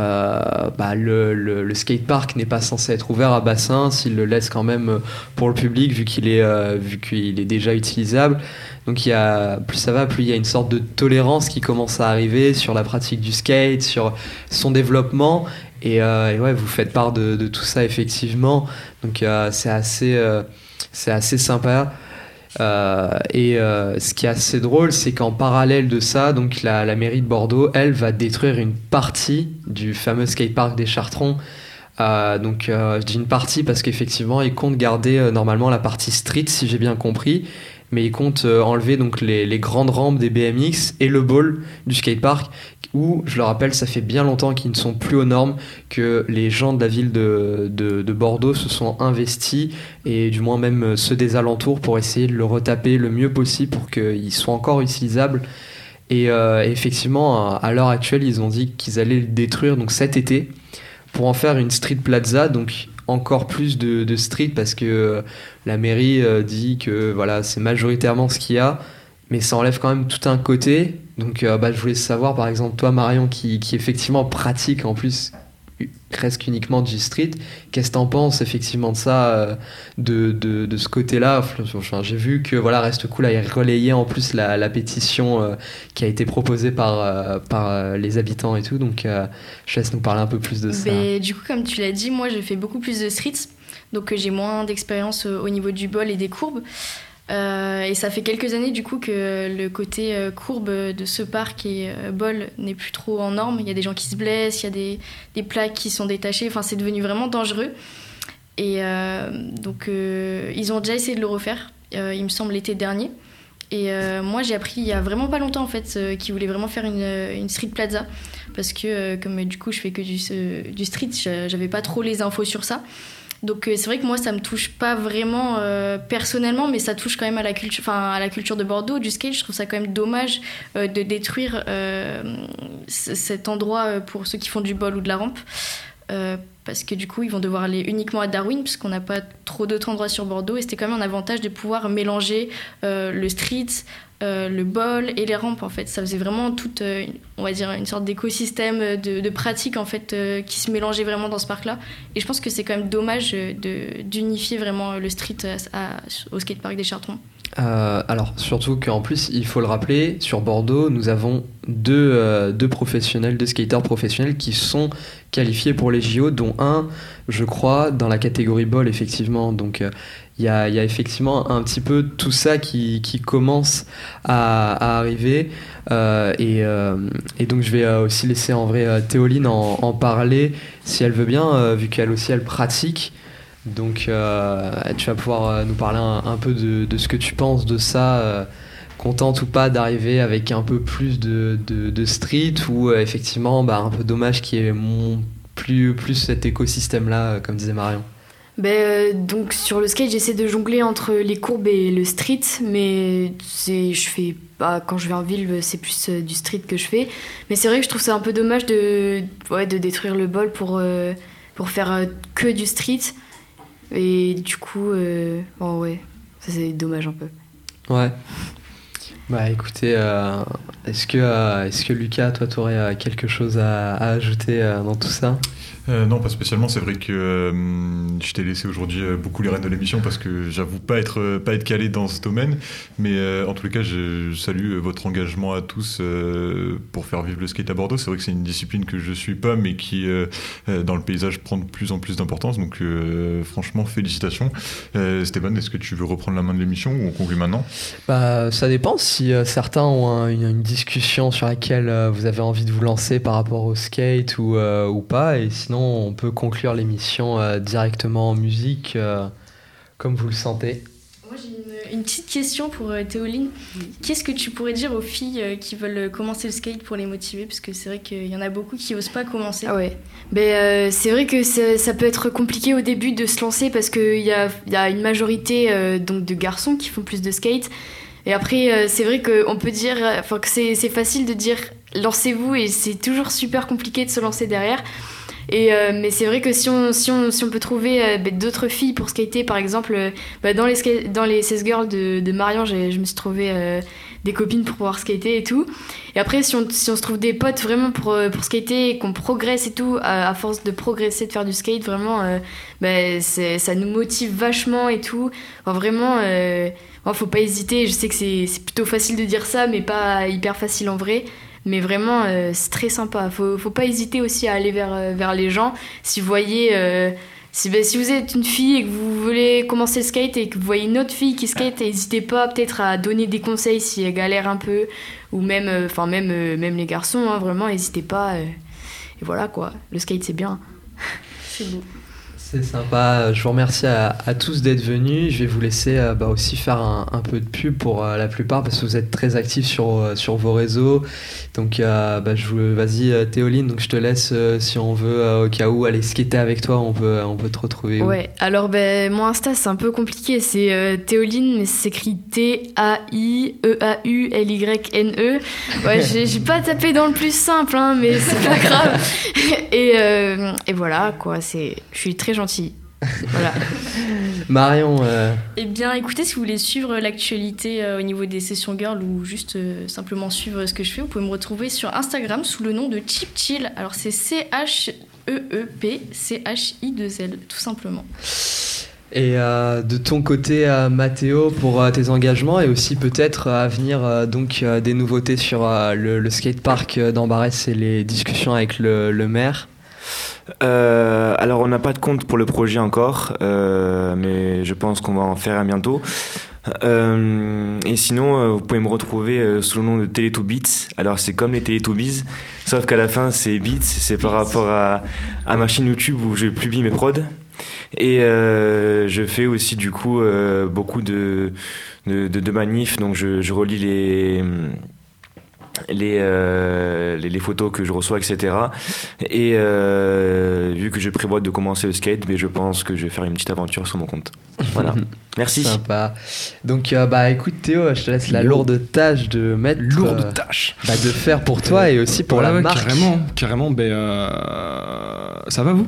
le skatepark n'est pas censé être ouvert à Bassins, il le laisse quand même pour le public vu qu'il est déjà utilisable. Donc plus ça va, plus il y a une sorte de tolérance qui commence à arriver sur la pratique du skate, sur son développement. Et ouais, vous faites part de tout ça effectivement. Donc c'est assez sympa. Ce qui est assez drôle, c'est qu'en parallèle de ça, donc la mairie de Bordeaux, elle va détruire une partie du fameux skatepark des Chartrons. Je dis une partie parce qu'effectivement, ils comptent garder normalement la partie street, si j'ai bien compris. Mais ils comptent enlever donc les grandes rampes des BMX et le bowl du skatepark où, je le rappelle, ça fait bien longtemps qu'ils ne sont plus aux normes, que les gens de la ville de Bordeaux se sont investis, et du moins même ceux des alentours, pour essayer de le retaper le mieux possible pour qu'il soit encore utilisable. Et effectivement, à l'heure actuelle, ils ont dit qu'ils allaient le détruire donc cet été pour en faire une street plaza, donc encore plus de street, parce que la mairie dit que voilà, c'est majoritairement ce qu'il y a, mais ça enlève quand même tout un côté. Donc je voulais savoir, par exemple, toi Marion, qui effectivement pratique en plus presque uniquement du street, qu'est-ce que t'en penses effectivement de ça, de ce côté-là? Enfin, j'ai vu que Reste Cool a relayé en plus la pétition qui a été proposée par les habitants et tout, donc je laisse nous parler un peu plus de ça. Du coup, comme tu l'as dit, moi je fais beaucoup plus de street, donc j'ai moins d'expérience au niveau du bol et des courbes. Et ça fait quelques années du coup que le côté courbe de ce parc et bol n'est plus trop en norme. Il y a des gens qui se blessent, il y a des plaques qui sont détachées, enfin c'est devenu vraiment dangereux. Et ils ont déjà essayé de le refaire, il me semble l'été dernier. Et moi j'ai appris il y a vraiment pas longtemps en fait qu'ils voulaient vraiment faire une street plaza, parce que comme du coup je fais que du street, j'avais pas trop les infos sur ça. Donc c'est vrai que moi ça me touche pas vraiment personnellement, mais ça touche quand même à la culture de Bordeaux, du skate. Je trouve ça quand même dommage de détruire cet endroit pour ceux qui font du bol ou de la rampe, parce que du coup ils vont devoir aller uniquement à Darwin puisqu'on n'a pas trop d'autres endroits sur Bordeaux, et c'était quand même un avantage de pouvoir mélanger le street, le bol et les rampes. En fait ça faisait vraiment toute on va dire une sorte d'écosystème de pratiques en fait qui se mélangeait vraiment dans ce parc là, et je pense que c'est quand même dommage d'unifier vraiment le street au skatepark des Chartrons. Alors surtout qu'en plus il faut le rappeler, sur Bordeaux nous avons deux skateurs professionnels qui sont qualifiés pour les JO, dont un je crois dans la catégorie bol effectivement. Donc il y a effectivement un petit peu tout ça qui commence à arriver, et donc je vais aussi laisser en vrai Théoline en parler si elle veut bien, vu qu'elle aussi elle pratique. Donc tu vas pouvoir nous parler un peu de ce que tu penses de ça, contente ou pas d'arriver avec un peu plus de street, ou effectivement un peu dommage qu'il y ait plus cet écosystème là, comme disait Marion. Donc sur le skate j'essaie de jongler entre les courbes et le street, mais quand je vais en ville c'est plus du street que je fais, mais c'est vrai que je trouve ça un peu dommage de détruire le bol pour faire que du street, et du coup ça c'est dommage un peu. Ouais. Écoutez, est-ce que Lucas, toi t'aurais quelque chose à ajouter dans tout ça? Non, pas spécialement. C'est vrai que je t'ai laissé aujourd'hui beaucoup les rênes de l'émission parce que j'avoue pas être calé dans ce domaine. Mais en tous les cas, je salue votre engagement à tous pour faire vivre le skate à Bordeaux. C'est vrai que c'est une discipline que je suis pas, mais qui dans le paysage prend de plus en plus d'importance. Donc franchement, félicitations. Stéphane, est-ce que tu veux reprendre la main de l'émission ou on conclut maintenant? Ça dépend. si certains ont une discussion sur laquelle vous avez envie de vous lancer par rapport au skate ou pas, et sinon on peut conclure l'émission directement en musique, comme vous le sentez. Moi j'ai une petite question pour Théoline. Qu'est-ce que tu pourrais dire aux filles qui veulent commencer le skate pour les motiver? Parce que c'est vrai qu'il y en a beaucoup qui n'osent pas commencer. Ah ouais. C'est vrai que ça peut être compliqué au début de se lancer parce qu'il y a une majorité donc de garçons qui font plus de skate. Et après, c'est vrai qu'on peut dire que c'est facile de dire lancez-vous et c'est toujours super compliqué de se lancer derrière. Mais c'est vrai que si on peut trouver d'autres filles pour skater, par exemple, dans les 16 Girls de Marion, je me suis trouvé des copines pour pouvoir skater et tout. Et après, si on se trouve des potes vraiment pour skater et qu'on progresse et tout, à force de progresser, de faire du skate, vraiment, ça nous motive vachement et tout. Enfin, vraiment, faut pas hésiter. Je sais que c'est plutôt facile de dire ça, mais pas hyper facile en vrai. Mais vraiment, c'est très sympa. Faut pas hésiter aussi à aller vers les gens. Si vous voyez, si vous êtes une fille et que vous voulez commencer le skate et que vous voyez une autre fille qui skate, n'hésitez pas peut-être à donner des conseils si elle galère un peu. Ou même les garçons, hein, vraiment, n'hésitez pas. Et voilà quoi, le skate c'est bien. C'est beau. C'est sympa, je vous remercie à tous d'être venus. Je vais vous laisser aussi faire un peu de pub pour la plupart parce que vous êtes très actifs sur vos réseaux. Donc vas-y Théoline, donc je te laisse si on veut au cas où aller skater avec toi, on peut te retrouver. Ouais, alors mon Insta c'est un peu compliqué, c'est Théoline mais c'est écrit T-A-I-E-A-U-L-Y-N-E. Ouais, j'ai pas tapé dans le plus simple hein, mais c'est pas grave. Et voilà quoi, je suis très gentille. Voilà. Marion Eh bien écoutez, si vous voulez suivre l'actualité au niveau des sessions girl ou juste simplement suivre ce que je fais, vous pouvez me retrouver sur Instagram sous le nom de Cheap Chill. Alors c'est CHEEP-CHI2L tout simplement. Et de ton côté Mathéo, pour tes engagements et aussi peut-être à venir des nouveautés sur le skatepark d'Ambarès et les discussions avec le maire. Alors on n'a pas de compte pour le projet encore, mais je pense qu'on va en faire un bientôt. Et sinon, vous pouvez me retrouver sous le nom de Teletubbeats. Alors c'est comme les Teletubbies, sauf qu'à la fin c'est Beats, c'est par rapport à ma chaîne YouTube où je publie mes prods. Et je fais aussi du coup beaucoup de manifs, donc je relis les photos que je reçois, etc. Et vu que je prévois de commencer le skate, je pense que je vais faire une petite aventure sur mon compte. Voilà. Merci. Sympa. Donc écoute Théo, je te laisse la lourde tâche de mettre de faire pour toi et aussi pour la marque. Carrément. Ça va vous?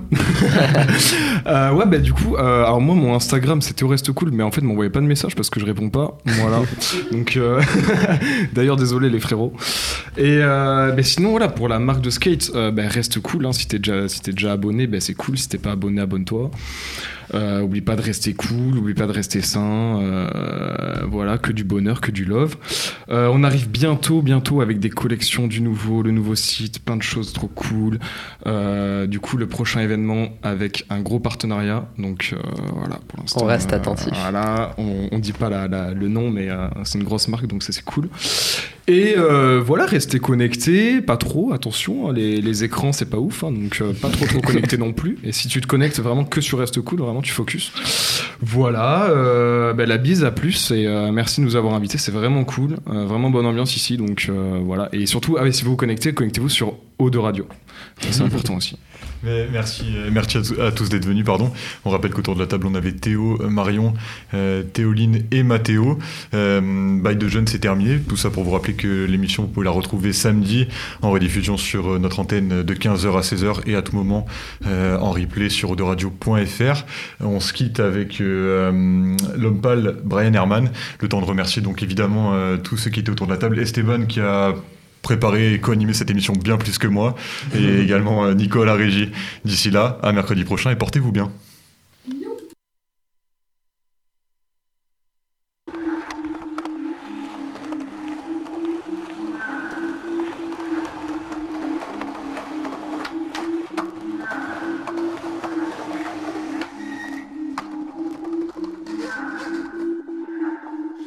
Du coup, alors moi mon Instagram c'est Théo Reste Cool, mais en fait m'envoyez pas de message parce que je réponds pas. Voilà. Donc d'ailleurs désolé les frérots. Et sinon voilà, pour la marque de skate, reste cool hein, si t'es déjà abonné, c'est cool. Si t'es pas abonné, abonne-toi. Oublie pas de rester cool, oublie pas de rester sain, voilà, que du bonheur, que du love. On arrive bientôt avec des collections le nouveau site, plein de choses trop cool. Du coup le prochain événement avec un gros partenariat, donc voilà, pour l'instant on reste attentif. Voilà, on dit pas le nom, mais c'est une grosse marque, donc ça c'est cool. Et voilà, restez connectés, pas trop, attention, hein, les écrans c'est pas ouf, hein, donc pas trop connecté non plus. Et si tu te connectes vraiment que sur Reste Cool, vraiment tu focus. Voilà, la bise à plus et merci de nous avoir invités, c'est vraiment cool, vraiment bonne ambiance ici, donc voilà. Et surtout, si vous vous connectez-vous sur Eau de Radio, c'est important aussi. Mais merci à tous d'être venus. On rappelle qu'autour de la table on avait Théo, Marion, Théoline et Mathéo. Bail de jeunes c'est terminé. Tout ça pour vous rappeler que l'émission vous pouvez la retrouver samedi en rediffusion sur notre antenne de 15h à 16h et à tout moment en replay sur auderadio.fr. On se quitte avec l'homme pâle Brian Herman. Le temps de remercier donc évidemment tous ceux qui étaient autour de la table. Esteban qui a préparé et co-animé cette émission bien plus que moi, et également Nico à la régie. D'ici là, à mercredi prochain et portez-vous bien.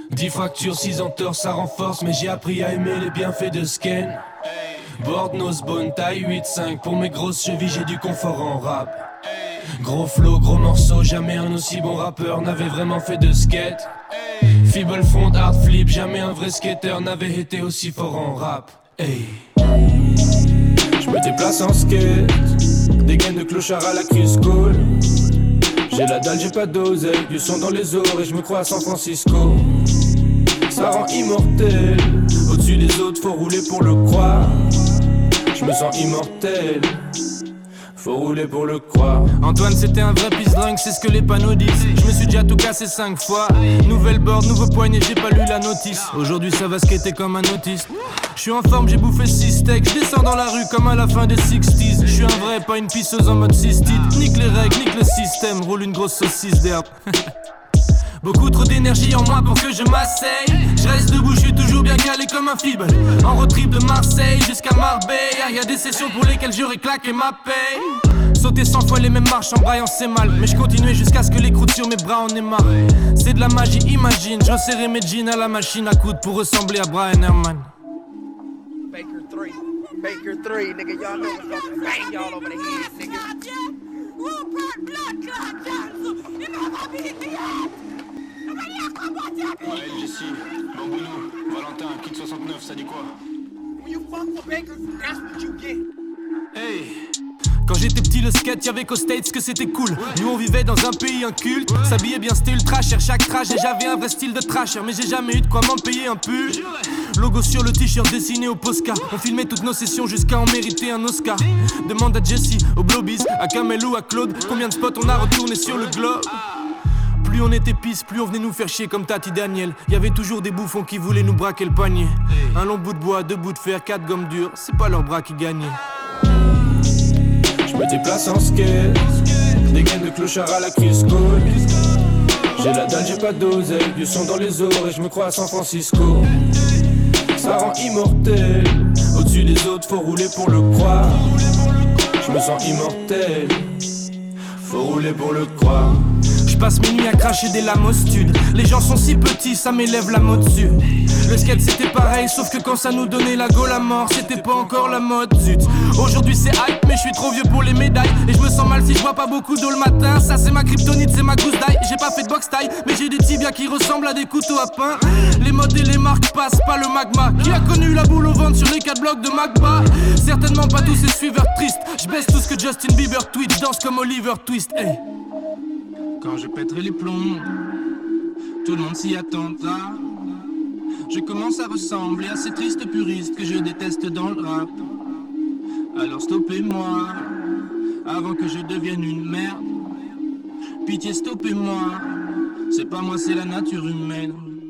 10 fractures, 6 entorses, ça renforce, mais j'ai appris à aimer les bienfaits de Sken. Board, nose, bone, taille 8-5, pour mes grosses chevilles j'ai du confort en rap. Gros flow, gros morceau, jamais un aussi bon rappeur n'avait vraiment fait de skate. Feeble fond, hard flip, jamais un vrai skater n'avait été aussi fort en rap. Hey. Je me déplace en skate, des gaines de clochard à la Crisco. J'ai la dalle, j'ai pas d'oseille, du son dans les oreilles et je me crois à San Francisco. Ça rend immortel, au-dessus des autres faut rouler pour le croire. Je me sens immortel, faut rouler pour le croire. Antoine c'était un vrai pisse-drunk, c'est ce que les panneaux disent. Je me suis déjà tout cassé 5 fois. Nouvelle board, nouveau poignet, j'ai pas lu la notice. Aujourd'hui ça va skater comme un autiste. Je suis en forme, j'ai bouffé 6 steaks. Je descends dans la rue comme à la fin des 60s. Je suis un vrai, pas une pisseuse en mode cystite. Nique les règles, nique le système, roule une grosse saucisse d'herbe. Beaucoup trop d'énergie en moi pour que je m'asseye. Je reste debout, je suis toujours bien calé comme un feeble. En road trip de Marseille jusqu'à Marbella. Y'a des sessions pour lesquelles j'aurais claqué ma paye. Sauter 100 fois les mêmes marches en braillant c'est mal. Mais je continuais jusqu'à ce que les croûtes sur mes bras en aient marre. C'est de la magie, imagine. Je resserrais mes jeans à la machine à coudre pour ressembler à Brian Herman. Baker 3, Baker 3, nigga, y'all know what's up to bang y'all over the head, nigga. Ouais, Jessie, Bambounou, Valentin, Kid 69, ça dit quoi? When you fuck with Baker, that's what you get. Hey. Quand j'étais petit, le skate, y'avait qu'aux States que c'était cool. Nous on vivait dans un pays inculte. S'habillait bien, c'était ultra cher chaque trajet. J'avais un vrai style de trasher, mais j'ai jamais eu de quoi m'en payer un pull. Logo sur le t-shirt dessiné au Posca. On filmait toutes nos sessions jusqu'à en mériter un Oscar. Demande à Jessie, aux Blobies, à Kamel ou à Claude combien de spots on a retourné sur le globe. Plus on était pisse, plus on venait nous faire chier comme Tati Daniel. Y'avait toujours des bouffons qui voulaient nous braquer le panier. Un long bout de bois, 2 bouts de fer, 4 gommes dures. C'est pas leurs bras qui gagnaient. Je me déplace en skate, des gaines de clochard à la Crisco. J'ai la dalle, j'ai pas d'oseille, du son dans les oreilles, je me crois à San Francisco. Ça rend immortel, au-dessus des autres faut rouler pour le croire. Je me sens immortel, faut rouler pour le croire. Je passe mes nuits à cracher des lamostudes. Les gens sont si petits, ça m'élève la mode dessus. Le skate c'était pareil, sauf que quand ça nous donnait la gaule à mort, c'était pas encore la mode, zut. Aujourd'hui c'est hype, mais je suis trop vieux pour les médailles. Et je me sens mal si je vois pas beaucoup d'eau le matin. Ça c'est ma kryptonite, c'est ma gousse d'ail. J'ai pas fait de box taille, mais j'ai des tibias qui ressemblent à des couteaux à pain. Les modes et les marques passent pas le magma. Qui a connu la boule au ventre sur les 4 blocs de Magba? Certainement pas tous ces suiveurs tristes. Je baisse tout ce que Justin Bieber tweet, danse comme Oliver Twist, hey. Quand je pèterai les plombs, tout le monde s'y attendra. Je commence à ressembler à ces tristes puristes que je déteste dans le rap. Alors stoppez-moi, avant que je devienne une merde. Pitié, stoppez-moi, c'est pas moi, c'est la nature humaine.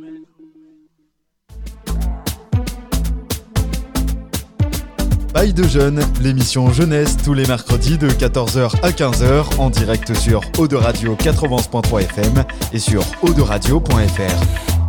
Bail de jeunes, l'émission jeunesse tous les mercredis de 14h à 15h en direct sur Eau de Radio 91.3 FM et sur eau-de-radio.fr.